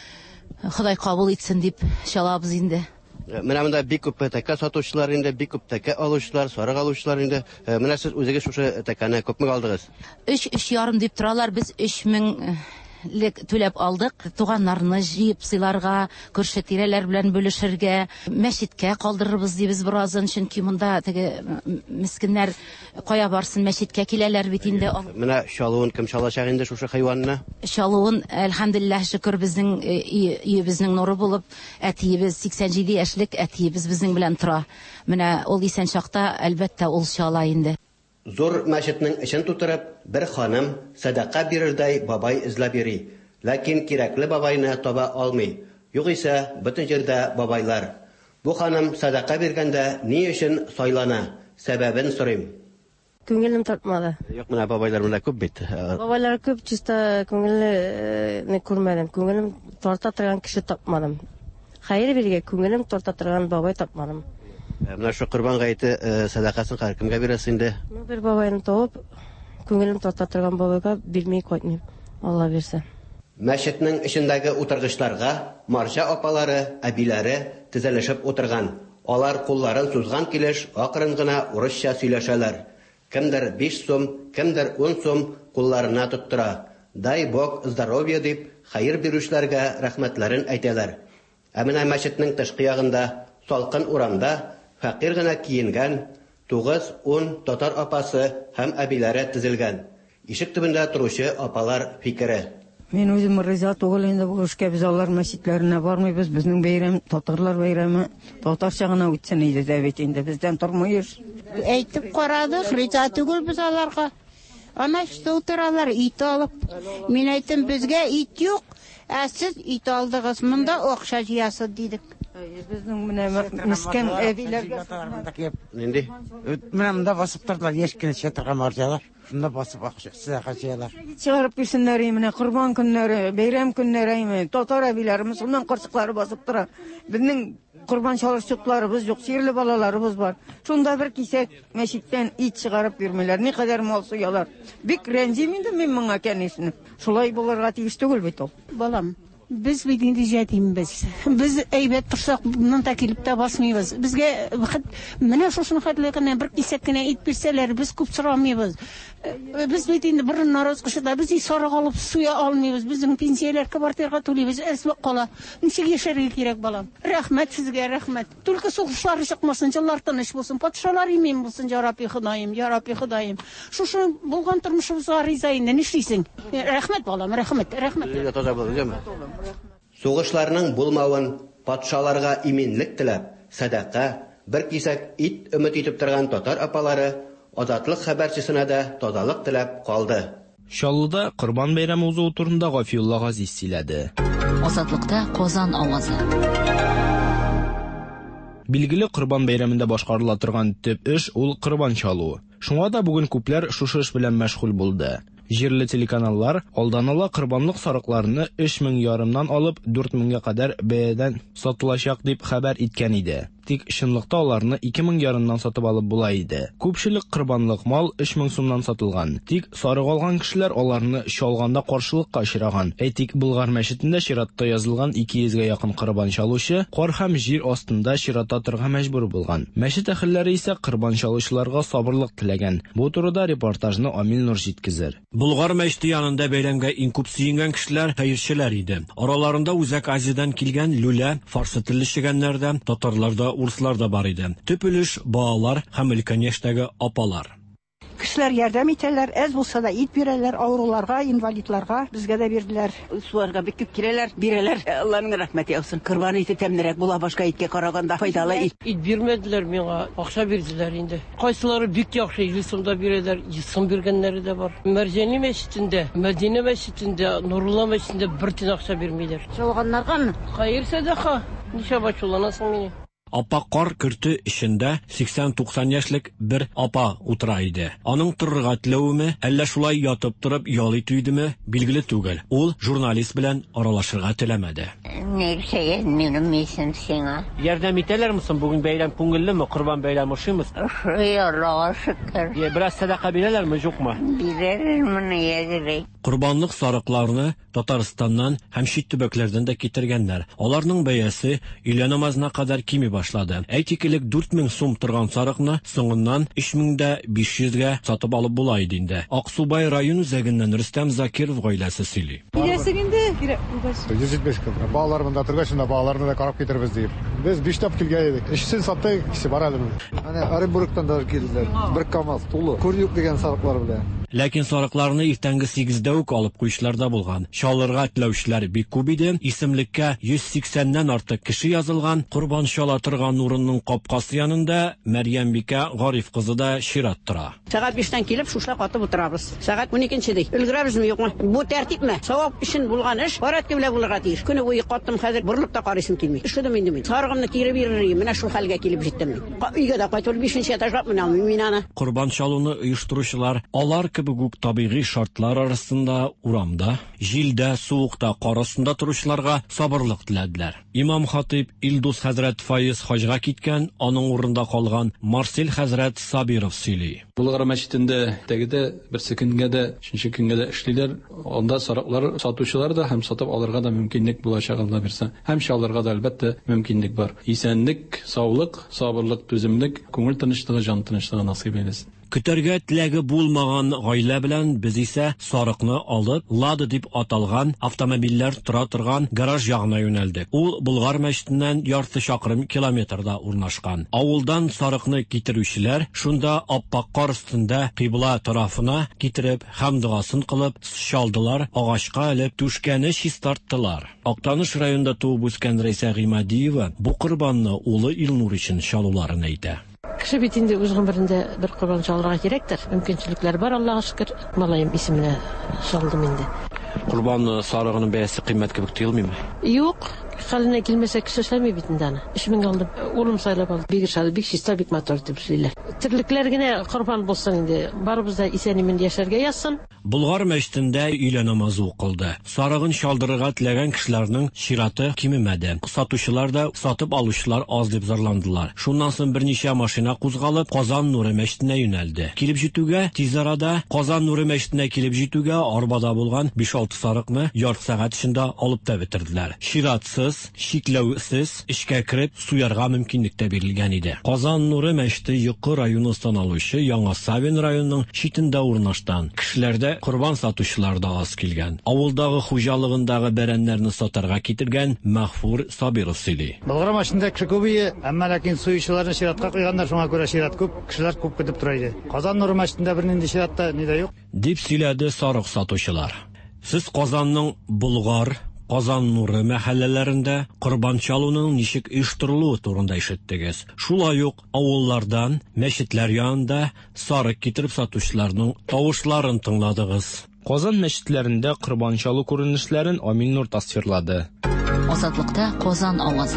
Ходай кабул итсен дип чалабыз инде. Менә монда бик күп тәкә сатучылар инде, бик күп тәкә алучылар, сарык алучылар инде. Менә сез үзегез шушы тәкәне күпме алдыгыз? өч өч ярым дип торалар. Без өч мең лек түләп алдык. Туганнарны җыеп сыйларга, күрше тирәләр белән бүлешергә, мәчеткә калдырырбыз дибез беразын, чөнки монда теге мискиннәр кая барсын, мәчеткә киләләр бит инде. Менә чалуын кем чалачак инде шушы хайванны? Чалуын, әлхәмдулиллаһ, шөкер, безнең өебезнең нуры булып, әтиебез сиксән җиде яшьлек әтиебез безнең белән тора. Менә ул исән чакта әлбәттә ул чала инде. Зур мәчетнең эчен тутырып, бер ханым садака бирердәй бабай эзләп йөри. Ләкин кирәкле бабайны таба алмый. Югыйсә, бөтен җирдә бабайлар. Бу ханым садака биргәндә ни өчен сайлана? Сәбәбен сорыйм. Күңелем тартмады. Юк, менә бабайлар монда күп бит. Бабайлар күп, чиста күңелне күрмәдем. Күңелем тарта торган кеше тапмадым. Хәер биргә күңелем тарта торган бабай тапмадым. Менә шу Корбан гаете садакасын һәр кемгә бирәсең инде? Бер бабайны табып, күңелем тарта торган бабайга бирмәй кайтмыйм. Алла бирсә. Мәчетнең эчендәге утыргычларга марҗа апалары, әбиләре тезелешеп утырган. Алар кулларын сузган килеш акрын гына урысча сөйләшәләр. Кемдер биш сум, кемдер ун сум кулларына тоттыра. Дай Бог здоровья дип, хәер бирүчләргә рәхмәтләрен әйтәләр. Ә менә мәчетнең тышкы ягында, салкын урамда, фәкыйрь гына киенгән тугыз-ун татар апасы һәм әбиләре тезелгән. Ишек төбендә торучы апалар фикере. Мен үзем риза түгел инде бу эшкә, без алар мәчетләренә бармыйбыз. Безнең бәйрәм, татарлар бәйрәме татарча гына үтсен иде дә бит инде бездән тормыйбыз. Әйтеп карадык, риза түгел біз аларга. Ана что утыралар, ит алып. Мин әйттем, безгә ит юк, ә сез ит алдыгыз, монда акча җыясыз дидек. Безнең менә мискән әбиләргә Нинди? Менә монда басып тордылар, яшькенчә торган марҗалар. Шунда басып акча, сәхә җыялар. Чыгарып бирсеннәр, менә Курбан көннәре, бәйрәм көннәре, татар әбиләребез, шуннан карчыклары басып тора. Безнең Курбан чалышчыкларыбыз юк, сирле балаларыбыз бар. Шунда бер кисәк мәчеттән ит чыгарып бирмәләр. Ни кадәр мал суялар. Бик рәнҗим инде мин моңа кәнисне. Шулай булырга тиеш түгел бит ул. Балам, без бит инде җәтимбез. Без әйбәт торсак, моннан да килеп тә басмыйбыз. Безгә менә шуның хәтлегенә бер кисәк кенә ит бирсәләр, без күп сорамыйбыз. Без бит инде бер нараз кышыда без сарык алып суя алмыйбыз. Безнең пенсияләр кабартырга түлибез. Әсвак кала. Ничек яшәргә кирәк, балам? Рәхмәт сезгә, рәхмәт. Түлке сугышлар чыкмасын, җыллар тыныч булсын, патшалар имин булсын, я Рабби Ходаем, я Рабби Ходаем. Шушы булган тормышыбызга риза инде, нишлисең? Рәхмәт, балам, рәхмәт, рәхмәт. Сугышларның булмавын патшаларга иминлек теләп, садака, бер кисәк ит өмет итеп торган татар апалары азатлык хәбәрчесенә дә тазалык теләп калды. Чаллыда Курбан бәйрәме узу турында Гафиулла Газиз сөйләде. Азатлыкта Казан авазы. Билгеле Курбан бәйрәмендә башкарыла торган төп эш ул курбан чалу. Шуңа да бүген күпләр шушы эш белән мәшгуль булды. Җирле телеканаллар алдан ала курбанлык сарыкларны өч мең ярымнан алып дүрт меңгә кадәр бәядән сатылачак дип хәбәр иткән иде. Тик чынлыкта аларны ике мең ярымнан сатып алып була иде. Күпчелек курбанлык мал өч мең сумнан сатылган. Тик сарык алган кешеләр аларны чалганда каршылыкка очраган. Әйтик, Болгар мәчетендә чиратта язылган ике йөзгә якын курбан чалучы кар һәм җир астында чирата торырга мәҗбүр булган. Мәчет әһелләре исә курбан чалучыларга сабырлык теләгән. Бу турыда репортажны Амил Нур җиткезер. Болгар мәчете янында бәйрәмгә иң күп сөенгән кешеләр хәерчеләр иде. Араларында Үзәк Азиядан килгән люлә, фарсы телле чигәннәрдән, татарларда, урыслар да бар иде. Төп өлеш балалар һәм өлкән яшьтәге апалар. Кешеләр ярдәм итәләр, әз булса да ит бирәләр, авыруларга, инвалидларга, безгә дә бирделәр. Суарга бик күп кирәләр, бирәләр. Алланың рәхмәте яусын. Курбан ите тәмнәрәк була, башка иткә караганда файдалы ит. Ит бирмәделәр миңа, акча бирделәр инде. Кайсылары бик яхшы, йөз сумда бирәләр, йөз сум биргәннәре дә бар. Мәрҗани мәчетендә, Мәдинә мәчетендә, Нурулла мәчетендә бер тин акча бирмиләр. Чалганнаргамы? Хәер садака. Нишләп бачуланасың мине? Апа кар көрте эчендә сиксән-туксан яшьлек бер апа утыра иде. Аның торырга теләвеме, әллә шулай ятып торып ялый туйдымы, билгеле түгел. Ул журналист белән аралашырга теләмәде. Нәрсә, минем исем сиңа. Ярдәм итәләрме соң бүген бәйрәм күңеллеме, Курбан бәйрәме ошыймы? Аллага шөкер. Я бераз садака бирәләрме, юкмы? Бирәләрме, ягрый. Курбанлык сарыкларны Татарстаннан һәм чит төбәкләрдән дә китергәннәр. Аларның бәясе өйлә намазына кадәр кими башлады. Әйтик, дүрт мең сум торган сарыкны соңыннан өч мең биш йөзгә сатып алып була иде инде. Аксубай район үзәгеннән Рөстәм Закиров гаиләсе сөйли. Кирәсең инде, кирәк. йөз җитмеш көн. Балалар монда торгач, шунда балаларны да карап китербез дип. Без биш тап килгән идек. Ишсен сатты, кисе бар әле. Аны Оренбургтан да килделәр. Бер КамАЗ тулы. Күрюк дигән сарыклар белән. Ләкин сарыкларны иртәнге сигездә үк алып куйышлар да булган. Чалырга теләүчеләр бик күп иде. Исемлеккә йөз сиксәннән артык кеше язылган. Курбан чала торган урынның капкасы янында Мәрьям бикә Гариф кызы да чират тора. Сәгать биштән килеп шушла катып утырабыз. Сәгать уникенчедә. Өлгерәбезме, юкмы? Бу тәртипме? Савап өчен булган эш, гарәткә белә булырга тиеш. Көне буе каттым, хәзер борылып та карыйсым килми. Эшләдем инде мин. Сарыгымны кире бирерим. Менә шул хәлгә килеп җиттем. Өйгә дә кайтып бишенче этажга менә мин аны. Курбан чалуны оештыручылар алар кебек үк табигый шартлар арасында урамда, җилдә, суыкта, кар астында торучыларга сабырлык теләделәр. Имам хатип Илдус хәзрәт Файыз хаҗга киткән, аның урында калган Марсель хәзрәт Сабиров сөйли. Булгар мәчетендә тәгедә бер секундга да, өченче көнгә дә эшлиләр. Анда сарыклар сатучылар да һәм сатып алырга да мөмкинлек булачагын бирсә, һәм чалырга да әлбәттә мөмкинлек бар. Исәнлек, саулык, сабырлык, түземлек, күңел тынычлыгы, жан тынычлыгы насыйп әйләсен. Көтәргә теләге булмаган гаилә белән без исә сарыкны алып, Лада дип аталган автомобильләр тора торган гараж ягына юнәлдек. Ул Болгар мәчетеннән ярты чакрым километрда урнашкан. Авылдан сарыкны китерүчеләр шунда аппак кар өстендә кыйбла тарафына китереп һәм дуасын кылып чалдылар, агачка элеп түшкәне чистарттылар. Актаныш районында туып үскән Рәйсә Гыймадиева бу корбанны улы Илнур өчен чалуларын әйтә. Кеше бит инде үз гомерендә бер корбан чалырга кирәктер. Мөмкинчелекләр бар, Аллаһка шөкер. Малаем исеменә чалдым инде. Корбанны сарыгының бәясе кыйммәт кебек тоелмыймы? Юк, хәленә килмәсә кеше эшләми бит инде аны. эш мең алдым. Улым сайлап алды. Бик шал, бик чиста, бик матур дип сөйлиләр. Тирлекләр генә корбан булсын инде. Барыбыз да исән-имин яшәргә язсын. Болгар мәчетендә өйлә намазы укылды. Сарыгын чалдырырга теләгән кешеләрнең чираты кимемәде. Сатучылар да, сатып алучылар аз дип зарландылар. Шуннан соң берничә машина кузгалып, Казан Нуры мәчетенә юнәлде. Килеп җитүгә, тиз арада Казан Нуры мәчетенә килеп җитүгә арбада булган биш-алты сарыкны ярты сәгать эчендә алып та бетерделәр. Чиратсыз, шикләүсез эшкә кирип суярга мөмкинлек тә бирелгән иде. Казан Нуры мәчете Йокы районы саналучы Яңа Савин районының читендә урнашкан. Кешеләрдә корбан сатучылар да аз килгән. Авылдагы хуҗалыгындагы бәрәннәрне сатарга китергән Мәгъфур Сабиров сөйли. Болгар мәчетендә кеше күбие, әмма ләкин суючыларны чиратка куйганнар, шуңа күрә чират күп, кешеләр күп көтеп тора иде. Казан Нуры мәчетендә бернинди чиратта ни дә юк. Дип сөйләде сарык сатучылар. Сез Казанның Болгар, Казан Нуры мәхәлләләрендә корбан чалуның ничек оештырылуы турында ишеттегез. Шулай ук авыллардан, мәчетләр янында сарык китереп сатучыларның тавышларын тыңладыгыз. Казан мәчетләрендә корбан чалу күренешләрен Амин Нур тасвирлады. Азатлыкта Казан авазы.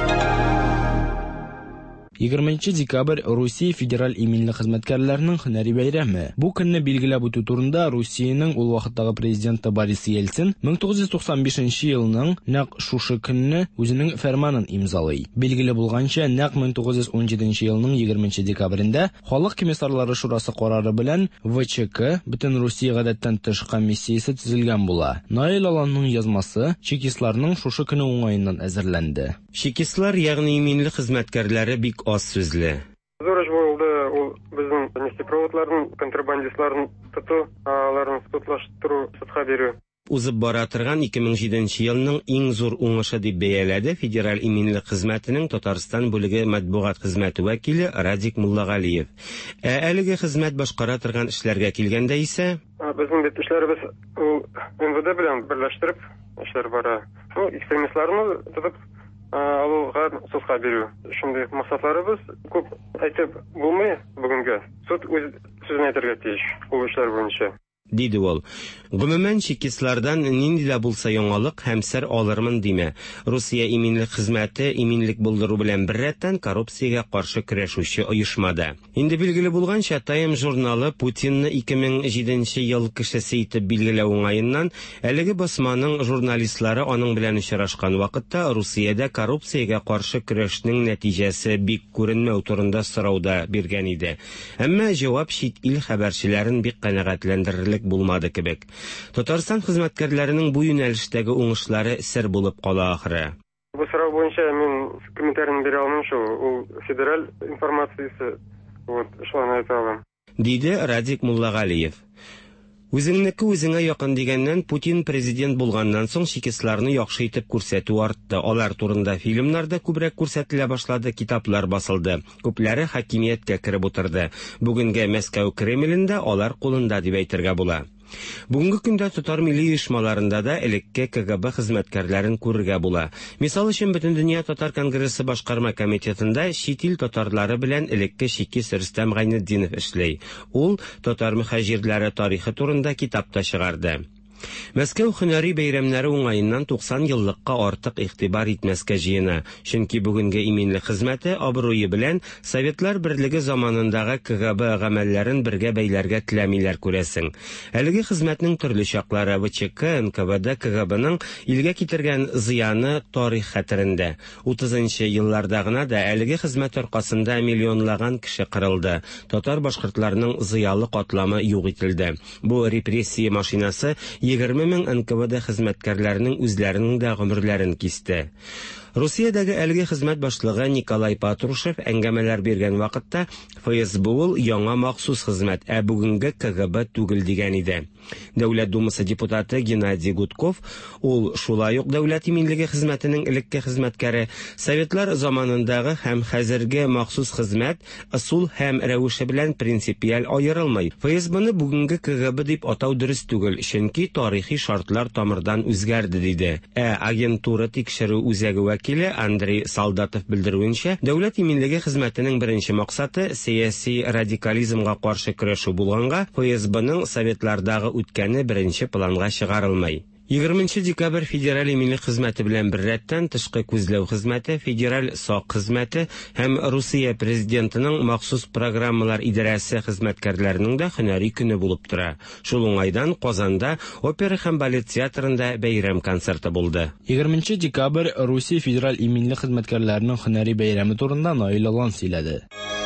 егерменче декабрь Русия федераль иминлек хезмәткәрләренең һөнәри бәйрәме. Бу көнне билгеләп үтү турында Русиянең ул вакыттагы президенты Борис Ельцин мең тугыз йөз туксан бишенче елның нәкъ шушы көнне үзенең фәрманын имзалый. Билгеле булганча, нәкъ мең тугыз йөз ун җиденче елның егерменче декабрендә Халык комиссарлары шурасы карары белән вэ че ка бөтен Русия гадәттән тыш комиссиясе төзелгән була. Наил Аланның язмасы чекистларның шушы көне уңаеннан әзерләнде. Чекистлар, ягъни иминлек хезмәткәрләре бик аз сүзле. Зур эш булды, ул безнең нефтепроводларның контрабандистларын тоту, аларны тутлаштыру, судка бирү. Узып бара торган ике мең җиденче елның иң зур уңышы дип бәяләде федераль иминлек хезмәтенең Татарстан бүлеге матбугат хезмәте вәкиле Радик Муллагалиев. Ә әлеге хезмәт башкара торган эшләргә килгәндә исә, безнең бит эшләребез ул эм вэ дэ белән берләштереп эшләр бара. Ул экстремистларны тотып алуга судка бирү. Шундый максатларыбыз күп әйтеп булмый бүгенгә. Суд үз сүзен әйтергә тиеш ул эшләр буенча. Диде ул. Гомумән чекистлардан нинди дә булса яңалык һәм сер алырмын димә. Русия иминлек хезмәте иминлек булдыру белән беррәттән коррупциягә каршы көрәшүче оешмада. Инде билгеле булганча, Time журналы Путинны ике мең җиденче ел кешесе итеп билгеләү уңаеннан әлеге басманың журналистлары аның белән очрашкан вакытта Русиядә коррупциягә каршы көрәшнең нәтиҗәсе бик күренмәү турында сорауда биргән иде. Әмма җавап чит ил хәбәрчеләрен бик канәгатьләндерерлек булмады кебек. Татарстан хезмәткәрләренең бу юнәлештәге уңышлары сер булып кала ахыры. Бу сорау буенча мин комментарийны бирә алмыйм шул. Ул федераль информациясе, вот, шулай әйтә алам. Диде Радик Муллагалиев. Үзеңнеке үзеңә якын дигәннән Путин президент булганнан соң чекистларны яхшы итеп күрсәтү артты. Алар турында фильмнарда күбрәк күрсәтелә башлады, китаплар басылды. Күпләре хакимияткә кереп утырды. Бүгенгә Мәскәү Кремлендә алар кулында дип әйтергә була. Бүгенге көндә татар милли оешмаларында да элекке ка гэ бэ хезмәткәрләрен күрергә була. Мисал өчен Бөтендөнья татар конгрессы башкарма комитетында чит ил татарлары белән элекке чекист Рөстәм Гайнетдинов эшләй. Ул татар мөхаҗирләре тарихы турында китап та чыгарды. Мәскәү һөнәри бәйрәмнәре уңайыннан туксан еллыкка артык игътибар итмәскә җыена. Чөнки бүгенге иминлек хезмәте абруе белән Советлар Берлеге заманындагы КГБ гамәлләрен бергә бәйләргә теләмиләр күрәсең. Әлеге хезмәтнең төрле чаклары ВЧК, эн ка вэ дә, КГБның илгә китергән зыяны тарих хәтерендә. утызынчы елларда гына да әлеге хезмәт аркасында миллионлаган кеше кырылды. Татар башкортларының зыялы катламы юк ителде. Бу репрессия машинасы егерме мең эн ка вэ дә хезмәткәрләренең үзләренең дә гомерләрен кисте. Русиядәге әлеге хезмәт башлыгы Николай Патрушев әңгәмәләр биргән вакытта эф эс бэ ул яңа махсус хезмәт, ә бүгенге КГБ түгел дигән иде. Дәүләт думасы депутаты Геннадий Гудков, ул шулай ук дәүләт иминлеге хезмәтенең элекке хезмәткәре, Советлар заманындагы һәм хәзерге махсус хезмәт ысул һәм рәвеше белән принципиаль аерылмый. эф эс бэ-не бүгенге КГБ дип атау дөрес түгел, чөнки тарихи шартлар тамырдан үзгәрде диде. Ә агентура тикшерү үзәге вәкиле Андрей Солдатов белдерүенчә, дәүләт иминлеге хезмәтенең беренче максаты сәяси радикализмга каршы көрәшү булганга, эф эс бэ-ның Советлардагы үткәне беренче планга чыгарылмый. егерменче декабрь федераль иминлек хезмәте белән бер рәттән тышкы күзләү хезмәте, федераль сак хезмәте һәм Русия президентының махсус программалар идарәсе хезмәткәрләренең дә һөнәри көне булып тора. Шул уңайдан Казанда опера һәм балет театрында бәйрәм концерты булды. егерменче декабрь Русия федераль иминлек хезмәткәрләренең һөнәри бәйрәме турында Наил Алан сөйләде.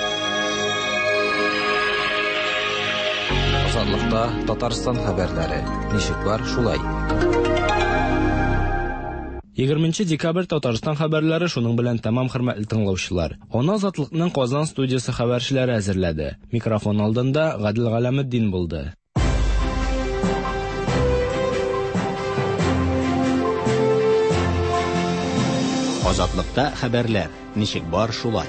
Азатлыкта Татарстан хәбәрләре. Ничек бар шулай? егерменче декабрь Татарстан хәбәрләре шуның белән тәмам, хөрмәтле тыңлаучылар. Аны Азатлыкның Казан студиясе хәбәрчеләре әзерләде. Микрофон алдында Гадил Галәметдин булды. Азатлыкта хәбәрләр. Ничек бар шулай?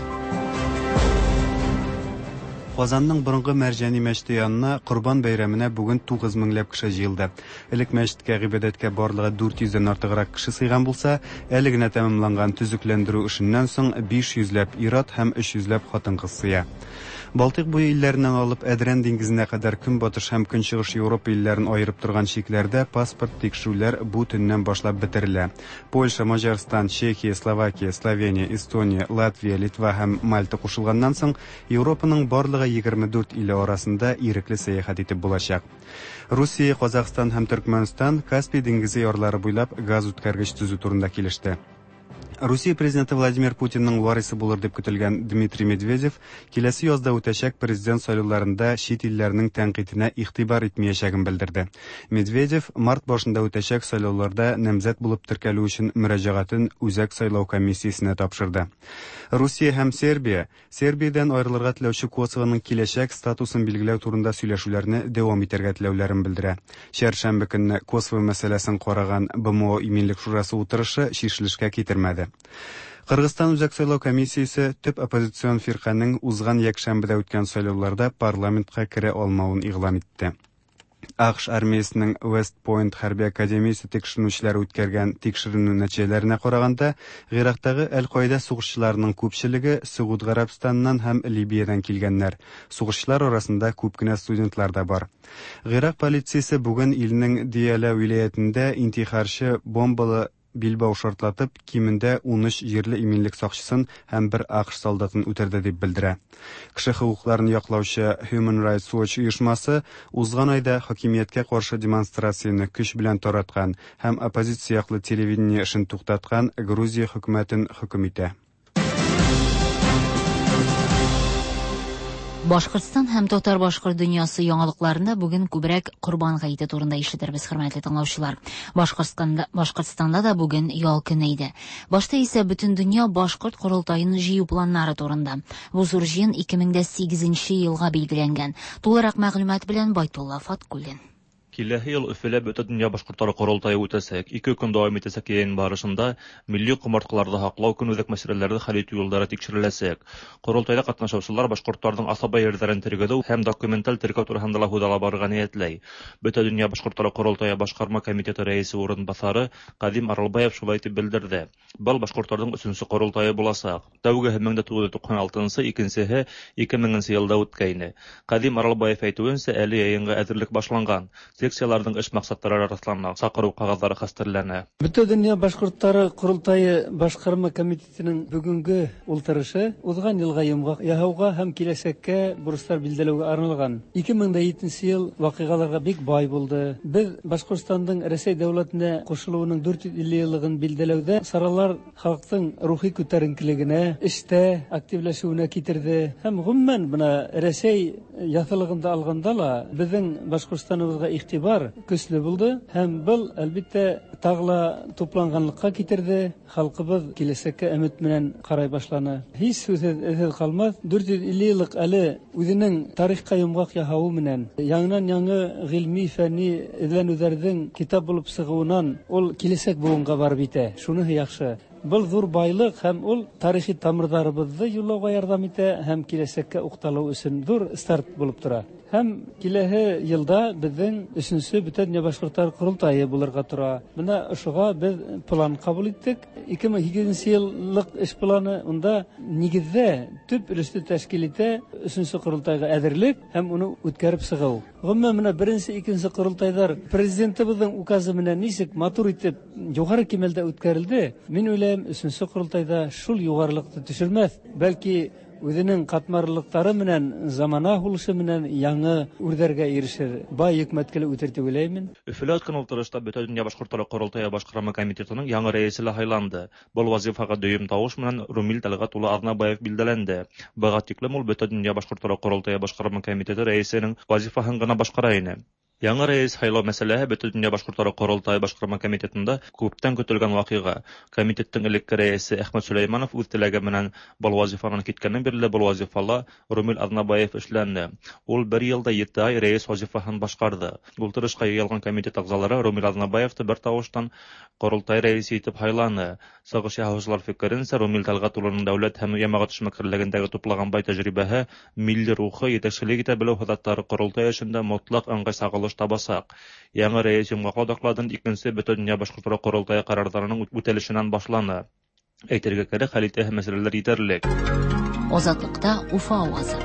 Казанның борынгы Мәрҗани мәчете янына Корбан бәйрәменә бүген тугыз меңләп кеше җыелды. Элек мәчеткә гыйбадәткә барлыгы дүрт йөздән артыграк кеше сыйган булса, әле генә тәмамланган төзекләндерү эшеннән соң биш йөзләп ир-ат һәм өч йөзләп хатын-кыз сыя. Балтык буе илләреннән алып Әдрән диңгезенә кадәр көнбатыш һәм көнчыгыш Европа илләрен аерып торган чикләрдә паспорт тикшерүләр бу төннән башлап бетерелә. Польша, Маҗарстан, Чехия, Словакия, Словения, Эстония, Латвия, Литва һәм Мальта кушылганнан соң Европаның барлыгы егерме дүрт иле арасында ирекле сәяхәт итеп булачак. Русия, Казакстан һәм Төркмәнстан Каспий диңгезе ярлары буйлап газ үткәргеч төзү турында килеште. Русия президенты Владимир Путинның варысы булыр дип көтелгән Дмитрий Медведев киләсе язда үтәчәк президент сайлауларында чит илләрнең тәнкыйтенә игътибар итмәячәген белдерде. Медведев март башында үтәчәк сайлауларда намзәт булып теркәлү өчен мөрәҗәгатен үзәк сайлау комиссиясенә тапшырды. Русия һәм Сербия Сербиядән аерылырга теләүче Косовоның киләчәк статусын билгеләү турында сөйләшүләрне дәвам итәргә теләүләрен белдерә. Чәршәмбе көнне Косово мәсьәләсен караган бэ эм о иминлек шурасы утырышы чишелешкә китермәде. Кыргызстан үзәк сайлау комиссиясе төп оппозицион фирканың узган якшәмбедә үткән сайлауларда парламентка керә алмавын игълан итте. АКШ армиясының West Point хәрби академиясе тикшерүчеләре үткәргән тикшерү нәтиҗәләренә караганда, Гыйрактагы Әл-Каида сугышчыларының күпчелеге Сауд Гарәбстаннан һәм Либиядән килгәннәр. Сугышчылар арасында күп кенә студентлар да бар. Гыйрак полициясе бүген илнең Диялә вилаятендә интихарчы бомбалы билбау шартлатып, кимендә ун өч җирле иминлек сакчысын һәм бер АКШ солдатын үтерде дип белдерә. Кеше хукукларын яклаучы Human Rights Watch оешмасы узган айда хакимияткә каршы демонстрацияны көч белән тараткан һәм оппозиция яклы телевидение эшен туктаткан Грузия хөкүмәтен хөкем итә. Башкортстан һәм татар башкорт дөньясы яңалыкларында бүген күбрәк Корбан гаете турында ишетербез, хөрмәтле тыңлаучылар. Башкортстанда Башкортстанда да бүген ял көне иде. Башта исә бөтен дөнья башкорт курылтаен җыю планнары турында. Бу зур җыен ике мең сигезенче елга билгеләнгән. Тулырак мәгълүмат белән Байтулла Фаткуллин. Киләһе ел Өфәдә бөтен дөнья башкортлары корылтайы үтәсәк, ике көн дәвам итәсәк яйын барышында милли кумарткаларда хаклау көн үзәк мәсьәләләрне хәл итү юллары тикшереләсәк. Корылтайда катнашучылар башкортларның асаба йөрдәрен тергәдә һәм документаль теркәү турында ла һудала барырга ниятләй. Бөтен дөнья башкортлары корылтайы башкарма комитеты рәисе урынбасары Кадим Аралбаев шулай дип белдерде. Бал башкортларның өченче корылтайы булачак. Тәүге мең тугыз йөз туксан алтынчы, икенчесе ике меңенче елда үткәйне. Кадим Аралбаев әйтүенчә, әле яйынга әзерлек башланган. секцияларның эш максаттары арасында сакыру кагазлары хәстерләнә. Бүтән дөнья башкортлары курултайы башкарма комитетының бүгенге ултырышы узган елга йомгак яһауга һәм киләчәккә бурычлар билдәләүгә арналган. ике мең җиденче ел вакыйгаларга бик бай булды. Без Башкортстанның Россия дәүләтенә кушылуының дүрт йөз илле еллыгын билдәләүдә саралар халыкның рухи күтәренкелегенә, эштә активләшүенә китерде. Һәм гомумән бuna Россия ясалыгында алганда ла безнең Башкортстаныбызга игътибар көчле булды һәм бу әлбәттә тагла тупланганлыкка китерде. Халкыбыз киләчәккә өмет белән карай башланы. Һич сүз калмас. дүрт йөз илле еллык әле үзенең тарихка йомгак яһауы менән яңадан-яңа гыйльми фәнни эзләнүләрнең китап булып чыгуыннан ул киләчәк буынга барып итә. Шуны яхшы. Был зур байлык һәм ул тарихи тамырларыбызны юллауга ярдәм итә һәм киләчәккә укталу өчен зур старт булып тора. Һәм киләһе елда безнең өченче Бүтән дөнья башкортлар курултайы булырга тора. Менә шуга без план кабул иттек. ике мең җиденче еллык эш планы унда нигездә төп өлешне тәшкил итә өченче курултайга әзерлек һәм уны үткәреп чыгу. Гомумән менә беренче, икенче курултайлар президентыбызның указы менән ничек матур итеп югары кимәлдә үткәрелде. Мин уйлыйм, өченче курултайда шул югарылыкты төшермәс, бәлки үзенең катмарлыклары менән замана булышы менән яңа үрдәргә ирешер. Бай хикмәткеле үтер дип уйлыйм. Өфөлә үткән утырышта Бүтән дөнья башкортлары курултайы башкарма комитетының яңа рәисе һайланды. Бу вазифага дөйем тавыш менән Румил Тәлгат улы Арнабаев билдәләнде. Быга тиклем ул Бүтән дөнья башкортлары курултайы башкарма комитеты рәисенең вазифаһын гына башкара иде. Яңа рәис сайлау мәсьәләһе Бүтән дөнья башкортлары курултайы башкарма комитетында күптән көтелгән вакыйга. Комитеттың элекке рәисе Әхмәт Сөләйманов үз теләге менән бу вазифадан киткәннән бирле бу вазифала Румил Арнабаев эшләнде. Ул бер елда ете ай рәис вазифаһын башкарды. Ултырышка йыелган комитет әгъзалары Румил Арнабаевты бер тавыштан курултай рәисе итеп һайланы. Сагыш яһаучылар фикеренчә, Румил Тәлгат улының дәүләт һәм җәмәгать эшмәкәрлегендәге туплаган бай тәҗрибәһе, милли рухы, җитәкчелек итә белү хезмәтләре курултай эшендә мотлак аңгай сагылыш табасак. Яңа рәис йомгаклау докладын икенче Бүтән дөнья башкортлары курултайы карарларының үтәлешеннән башланы. Әйтергә кирәк, хәл итә мәсьәләләр җитәрлек. Азатлыкта Уфа авазы.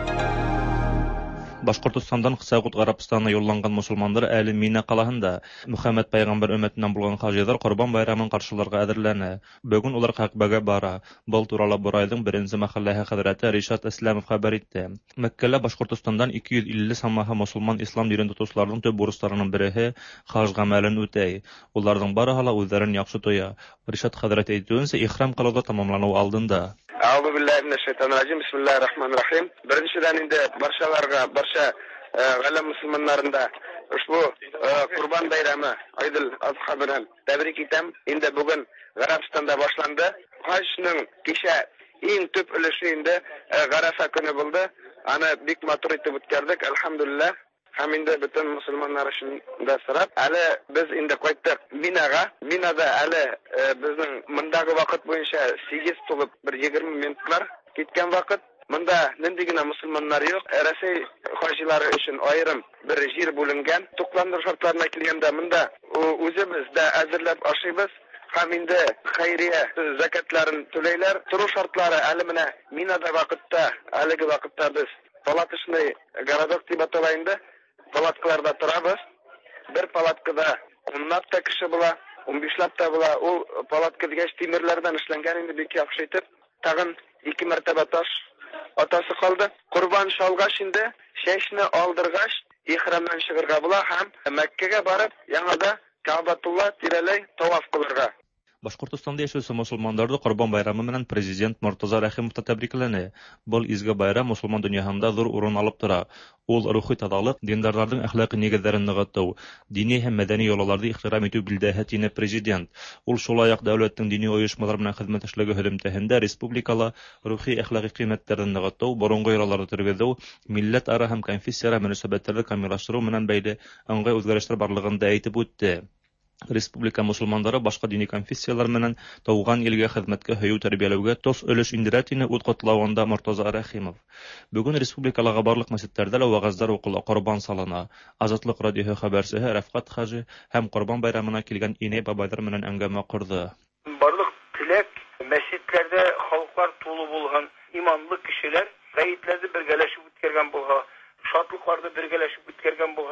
Башкортстандан Сәгъүд Гарабстанына юлланган мусулманнар әле Мина калаһында Мөхәммәд пайгамбар өммәтеннән булган хаҗилар Корбан байрамын каршыларга әзерләнә. Бүген улар Кәгъбәгә бара. Бул туралы бу айның беренче мәхәлләһе хәзрәте Ришат Әсләмов хәбәр итте. Мәккәлә Башкортстандан ике йөз илле самаһы мусулман ислам динен тотучыларның төп бурычларының бере хаҗ гамәлен үтәй. Уларның барыһы ла үзләрен яхшы тоя. Ришат хәзрәт әйтүенчә, ихрам кылуда тамамлану алдында. Әүзу биллаһи минәш шәйтанир раҗим. Бисмиллаһир рахманир рахим. Беренчедән инде баршаларга, барша галәм мусулманнарында ushbu Qurban bayramı Aydil Azha bilan tabrik etам. Endi bugun Arabistonda boshlandi. Hajning kecha eng top ulushi endi G'arafa kuni bo'ldi. Ana bek motor etib o'tkazdik, alhamdulillah. Ham endi butun musulmonlar uchun dastlab hali biz endi qaytdik Minaga. Minada hali bizning mundagi vaqt bo'yicha sekiz to'lib bir yigirma minutlar ketgan vaqt. Munda nindigina musulmonlar yo'q. Rossiya hojilari uchun ayrim bir yer bo'lingan. To'qlandir shartlarına kelganda munda o'zimizda azirlab oshaymiz. Ham endi xayriya zakatlarini to'laylar. Turush shartlari hali mana Minada vaqtda, haligi vaqtda biz palatishni garadok deb atalaydi. Palatkalarda turamiz. Bir palatkada o'nlabta kishi bo'la, o'n beshlabta bo'la. U palatkadagi temirlardan ishlangan endi bek yaxshi etib, tag'in ikki martaba tosh atası qaldı. Qurban shalg'ash endi shashni oldirg'ash ihramdan chiqirga bo'la ham Makkaga borib, yanada Ka'batulloh tiralay tavof qilirga. Башкортстанда яшәүче мусулманнарны Корбан байрамы менән президент Муртаза Рәхимов тәбрикләне. Бу изге байрам мусулман дөньяһында зур урын алып тора. Ул рухи тазалык, диндарларның әхлакый нигезләрен ныгыту, дини һәм мәдәни ялларны ихтирам итү билдәһе тине президент. Ул шулай ук дәүләтнең дини оешмалар белән хезмәт эшләге һөлемтәһендә республикала рухи әхлакый кыйммәтләрне ныгыту, борынгы ялларны тергезү, милләт ара һәм конфессияара мөнәсәбәтләрне камиллаштыру менән бәйле аңгай үзгәрешләр барлыгын да әйтеп үтте. Республика мусулмандары башка дини конфессиялар менән тауган илгә хезмәткә һөю тәрбияләүгә тос өлеш индерә тине ут котлавында Муртаза Рәхимов. Бүген республикаларга барлык мәчетләрдә лә вагызлар укыла, Корбан салына. Азатлык радиоһы хәбәрчесе Рафкат Хаҗи һәм Корбан байрамына килгән инәй бабайлар менән әңгәмә курды. Барлык теләк мәчетләрдә халыклар тулы булган, иманлы кешеләр гайетләрдә бергәләшеп үткәргән булга, шатлыкларда бергәләшеп үткәргән булга,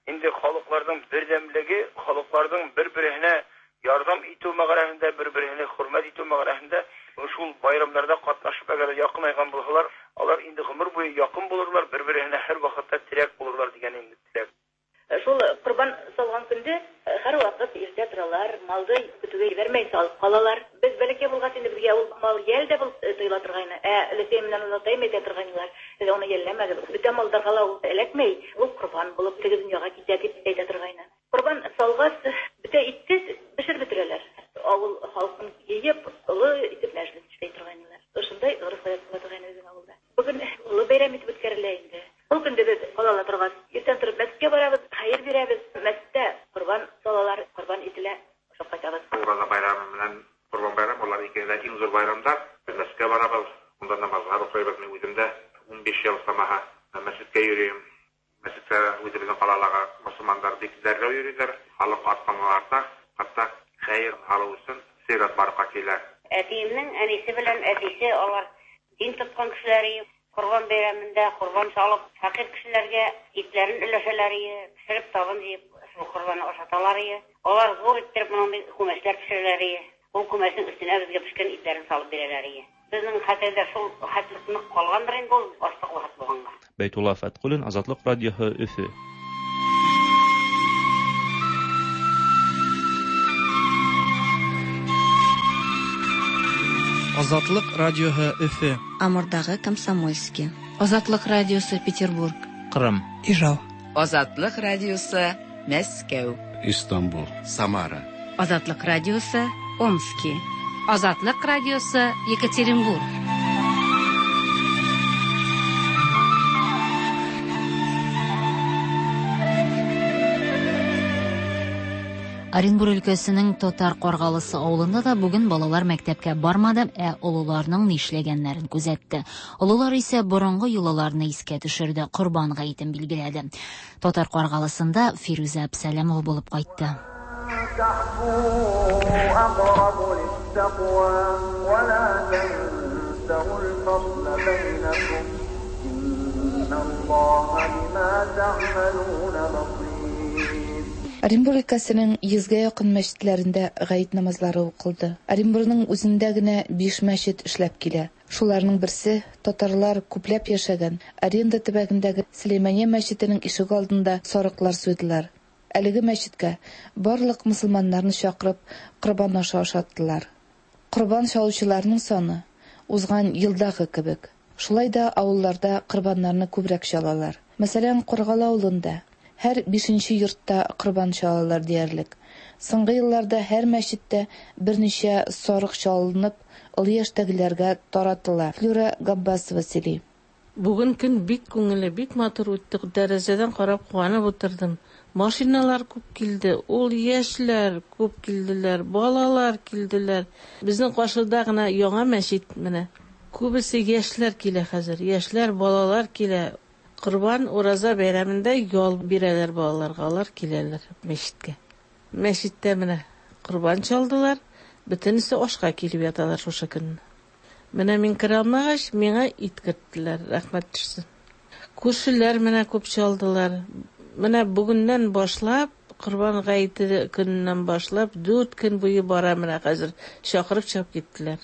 Инде халыкларның бердәмлеге, халыкларның бер-беренә ярдәм итү мәгънәсендә, бер-беренә хөрмәт итү мәгънәсендә шул байрамнарда катнашып әгәр якынайган булсалар, алар инде гомер буе якын булырлар, бер-беренә һәр вакытта терәк булырлар дигән инде теләк. Шул Курбан салган көндә һәр вакыт иртә торалар, малды көтүгә җибәрмәй салып калалар. Без бәлки булган инде безгә ул мал ял дә бул тыйла торгайны. Ә өлкәй менән ул таймый да торганнар. Без аны ялламады. Бүтән малдарга ла ул эләкмәй. Ул Курбан булып теге дөньяга китә дип әйтә торгайны. Курбан салгас бүтә итте бешер бетерәләр. Авыл халкын йыеп, улы итеп мәҗлес эшләй торганнар. Шундай гырыфлар торгайны безнең авылда. Бүген улы бәйрәм итеп үткәрелә инде. Ул көндә без калала торгас, иртән торып мәскә барабыз, хәер бирәбез. Мәскәдә Курбан салалар, Курбан ителә, шуп кайтабыз. Ураза байрамы белән Курбан байрамы алар икәүләре иң зур байрамдар. Без мәскәгә барабыз. Унда намазга укыйбыз. Мин үземдә ун биш ел самаха мәчеткә йөрим. Мәчеткә үзебезнең калаларга мусламаннар бик дәррәү йөриләр. Халык артканларда хәтта хәер халык өчен сират барга килә. Әтиемнең әнисе белән әтисе алар дин тоткан кешеләр. Курбан бәйрәмендә курбан салып, фәкыйрь кешеләргә итләрен өләшәләр, пешереп табын җыеп, шул курбанны ашаталар. Алар зур иттереп моның күмәчләр пешерәләр. Ул күмәчнең үстенә безгә пешкән итләрен салып бирәләр. Безнең хәтердә шул хәтлекне калгандыр инде ул астык вакыт булганга. Бәйтулла Фаткулин, Азатлык радиоһы, Өфе. Азатлык радиоһы, Өфе. Амурдагы Комсомольский. Азатлык радиосы, Петербург. Кырым. Ижау. Азатлык радиосы, Мәскәү. Истанбул. Самара. Азатлык радиосы, Омский. Азатлык радиосы, Екатеринбург. Оренбур өлкәсенең Татар Каргалысы авылында да бүген балалар мәктәпкә бармады, ә олыларның нишләгәннәрен күзәтте. Олылар исә борынгы юлларны искә төшерде, Курбан гаетен билгеләде. Татар Каргалысында Фирүзә Әбсәләмова булып кайтты. Оренбур өлкәсенең йөзгә якын мәчетләрендә гаит намазлары укылды. Оренбурның үзендә генә биш мәчет эшләп килә. Шуларның берсе татарлар күпләп яшәгән Оренда төбәгендәге Сөләймания мәчетенең ишек алдында сарыклар суйдылар. Әлеге мәчеткә барлык мусламаннарны чакырып Курбан ашы ашаттылар. Курбан чалучыларның саны узган елдагы кебек. Шулай да авылларда курбаннарны күбрәк чалалар. Мәсәлән, Кургала авылында һәр бишенче йортта курбан чалалар диярлек. Соңгы елларда һәр мәчеттә берничә сарык чалынып, ул яшьтәгеләргә таратыла. Флюра Габбасова сөйли. Бүген көн бик күңелле, бик матур үтте. Дәрәҗәдән карап куанып утырдым. Машиналар күп килде, ул яшьләр күп килделәр, балалар килделәр. Безнең каршыда гына яңа мәчет менә. Күбесе яшьләр килә хәзер. Яшьләр, балалар килә. Курбан ураза бәйрәмендә ял бирәләр балаларга, алар киләләр мәчеткә. Мәчеттә менә курбан чалдылар, бөтенесе ашка килеп яталар шушы көнне. Менә мин кирә алмагач, миңа ит керттеләр, рәхмәт төшсен. Күршеләр менә күп чалдылар. Менә бүгеннән башлап, курбан гаете көннән башлап, дүрт көн буе бара менә хәзер чакырып чыгып киттеләр.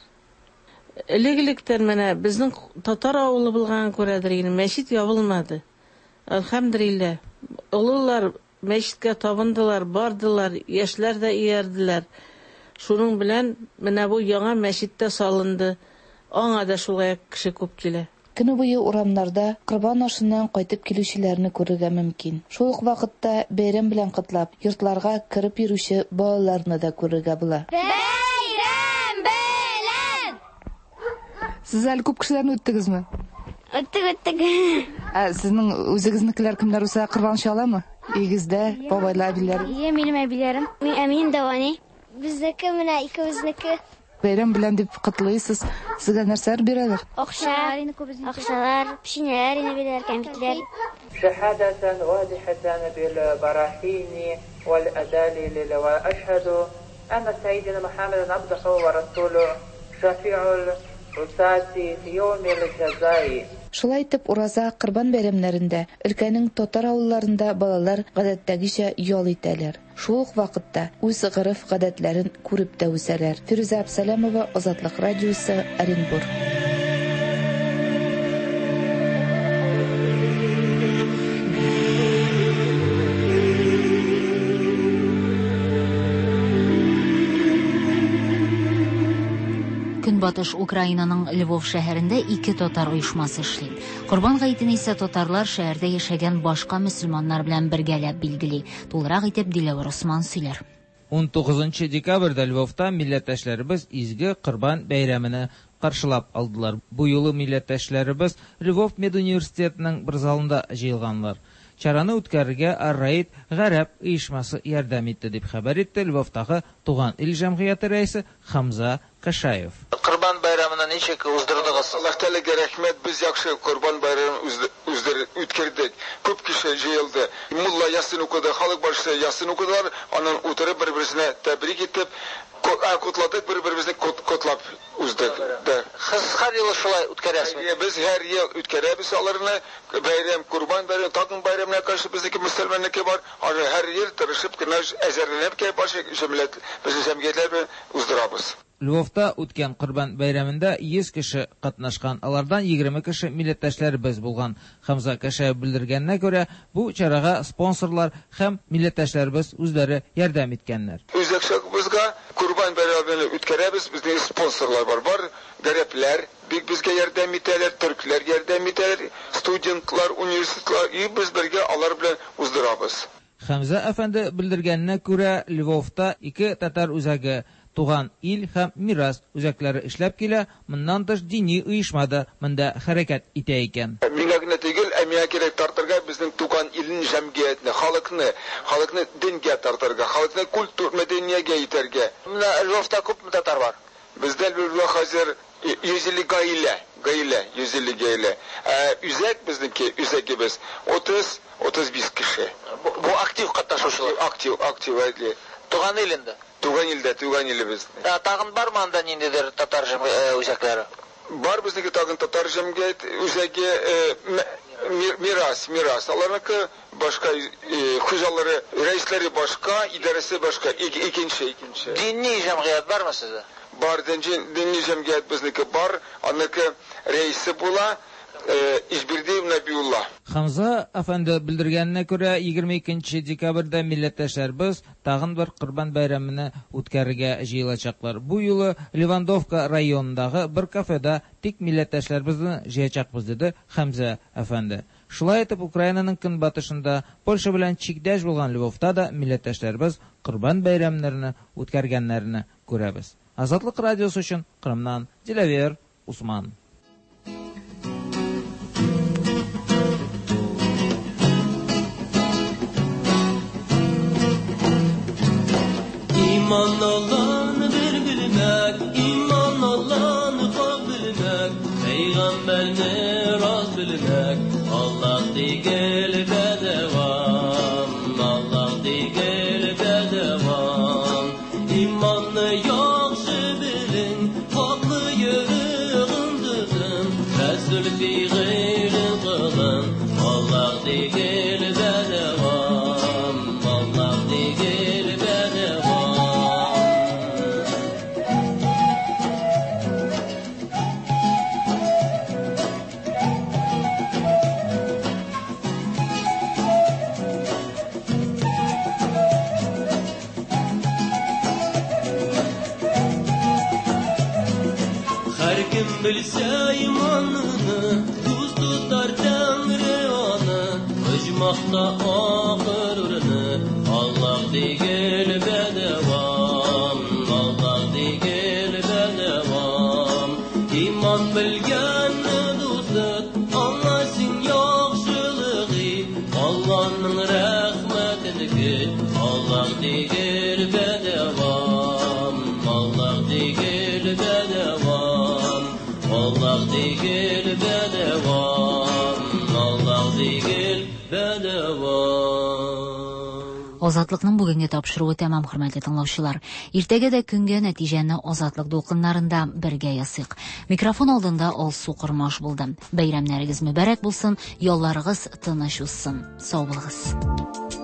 Элек-электән менә безнең татар авылы булган күрәдер инде, мәчет ябылмады. Әлхәмдүлилләh. Олылар мәчеткә табындылар, бардылар, яшьләр дә иярделәр. Шуның белән менә бу яңа мәчеттә салынды. Аңа да шулай кеше күп килә. Көне буе урамнарда Курбан ашыннан кайтып килүчеләрне күрергә мөмкин. Шул ук вакытта бәйрәм белән котлап, йортларга кирип йөрүче балаларны да күрергә була. Бәйрәм белән! Сез әле күп кешеләрне үттегезме? Үттек, үттек. Ә сезнең үзегезнекеләр кемнәр үсә Курбан чаламы? Игездә, бабайлар, әбиләр. Йә, минем әбиләрем. Мин Әмин Давани. Безнеке менә икебезнеке. Бәйрәм белән дип котлыйсыз. Сезгә нәрсәләр бирәләр? Акча, акчалар, печеньеләр, инәбиләр, кәмпитләр. شهادة واضحة بالبراهين والأدلة وأشهد أن سيدنا محمد عبده ورسوله شفيع العصاة في يوم الجزاء Шулай итеп, ураза Кырбан бәйрәмнәрендә өлкәнең тотар авылларында балалар гадәттәгечә ял итәләр. Шул ук вакытта үз гырыф-гадәтләрен күреп тә үсәләр. Фируза Абсалямова, Азатлык радиосы, Оренбург. Көнбатыш Украинаның Львов шәһәрендә ике татар оешмасы эшли. Корбан гаетен исә татарлар шәһәрдә яшәгән башка мөселманнар белән бергәләп билгели. Тулырак итеп Диләвер Усман сөйләр. он тугызынчы декабрьдә Львовта милләттәшләребез изге Корбан бәйрәмене каршылап алдылар. Бу юлы милләттәшләребез Львов медуниверситетының бер залында җыелганнар. Чараны үткәрергә Ар-Раид гарәп оешмасы ярдәм итте дип хәбәр итте Львовтагы Туган ил җәмгыяте рәисе Хамза Кашаев. Корбан бәйрәмене ничек уздырдыгыз? Аллаһ Тәгаләгә рәхмәт, без яхшы Корбан бәйрәмен үткәрдек. Күп кеше җыелды. Мулла Ясин укыды, халык башы Ясин укыдылар, аннан утырып бер-берсенә тәбрик итеп, котладык, бер-беребезне котлап уздык. Сез һәр ел шулай үткәрәсезме? Без һәр ел үткәрәбез аларны. Бәйрәм, Корбан бәйрәме, тагын бәйрәмнәргә каршы безнеке мөселманныкы бар. Аны һәр ел тырышып кына әзерләнеп кәй башы җәмгыять, без җәмгыятьләр белән уздырабыз. Львовта үткән Корбан бәйрәмендә йөз кеше катнашкан. Алардан егерме кеше милләттәшләребез булган. Хамза Кашаев белдергәненә күрә, бу чарага спонсорлар һәм милләттәшләребез үзләре ярдәм иткәннәр. Үзәкчәкбезгә Корбан бәйрәмен үткәрәбез, безнең спонсорлар бар. Бар гарәпләр, бик безгә ярдәм итәләр, төркләр ярдәм итәләр, студентлар, университетлар, и без бергә алар белән уздырабыз. Хамза әфәнде белдергәненә күрә, Львовта ике татар үзәге Туган ил һәм Мирас үзәкләре эшләп килә, моннан тыш дини оешмада монда хәрәкәт итә икән. Миңа генә түгел, әмия кирәк тартырга безнең Туган илнең җәмгыятьне, халыкны, халыкны дингә тартырга, халыкны культур мәдәниягә итәргә. Менә Львовта күпме татар бар? Бездә Львовта хәзер йөз илле гаилә, гаилә, йөз илле гаилә. Үзәк безнеке, үзәгебез отыз отыз биш кеше. Бу актив катнашучылар. Актив, актив әйтле. Туган илендә. Туган илдә, туган илебез. Тагын бар манда ниндидер татар үзәкләре? Бар безнеке тагын татар җәмгыять үзәге Мирас, Мирас. Аларныкы башка хуҗалары, рәисләре башка, идарәсе башка, икенче, икенче. Дини җәмгыять бармы сездә? Бар, дини җәмгыять безнеке бар, аныкы рәисе була. Избирдиев Набиулла. Хамза әфәнде белдергәненә күрә, егерме икенче декабрьдә милләттәшләребез тагын бер Корбан бәйрәмене үткәрергә җыелачаклар. Бу юлы Левандовка районындагы бер кафеда тик милләттәшләребезне җыячакбыз диде Хамза әфәнде. Шулай итеп, Украинаның көнбатышында Польша белән чикдәш булган Львовта да милләттәшләребез Корбан бәйрәмнәрен үткәргәннәрне күрәбез. Азатлык радиосы өчен Кырымнан Диләвер Усман. İman Allah'ını bir bilmek, iman Allah'ını kol bilmek, Peygamberini raz bilmek, Allah digel bedevam, Allah digel bedevam. İmanlı yaxşı bilin, haklı yürü gındızın, Resul fiğirin kılın, Allah digel bedevam, Allah digel bedevam. Kim bilse imanını, tuz tutar temri anı, Hıcmakta ahırını, Allah digel bedevam, Allah digel bedevam. İman bilgenni dostut, anlasın yaxşılığı, Allah'ın rahmetini, Allah digel bedevam, Allah digel bedevam. Allah digel bedevam, Allah digel bedevam. Азатлыкның бүгенге тапшыруы тәмам, хөрмәтле тыңлаучылар. Иртәгә дә көнгә нәтиҗәне Азатлык дулкыннарында бергә ясыйк. Микрофон алдында Алсу Кырмаш булды. Бәйрәмнәрегез мөбарәк булсын, ялларыгыз тыныч узсын. Сау булыгыз.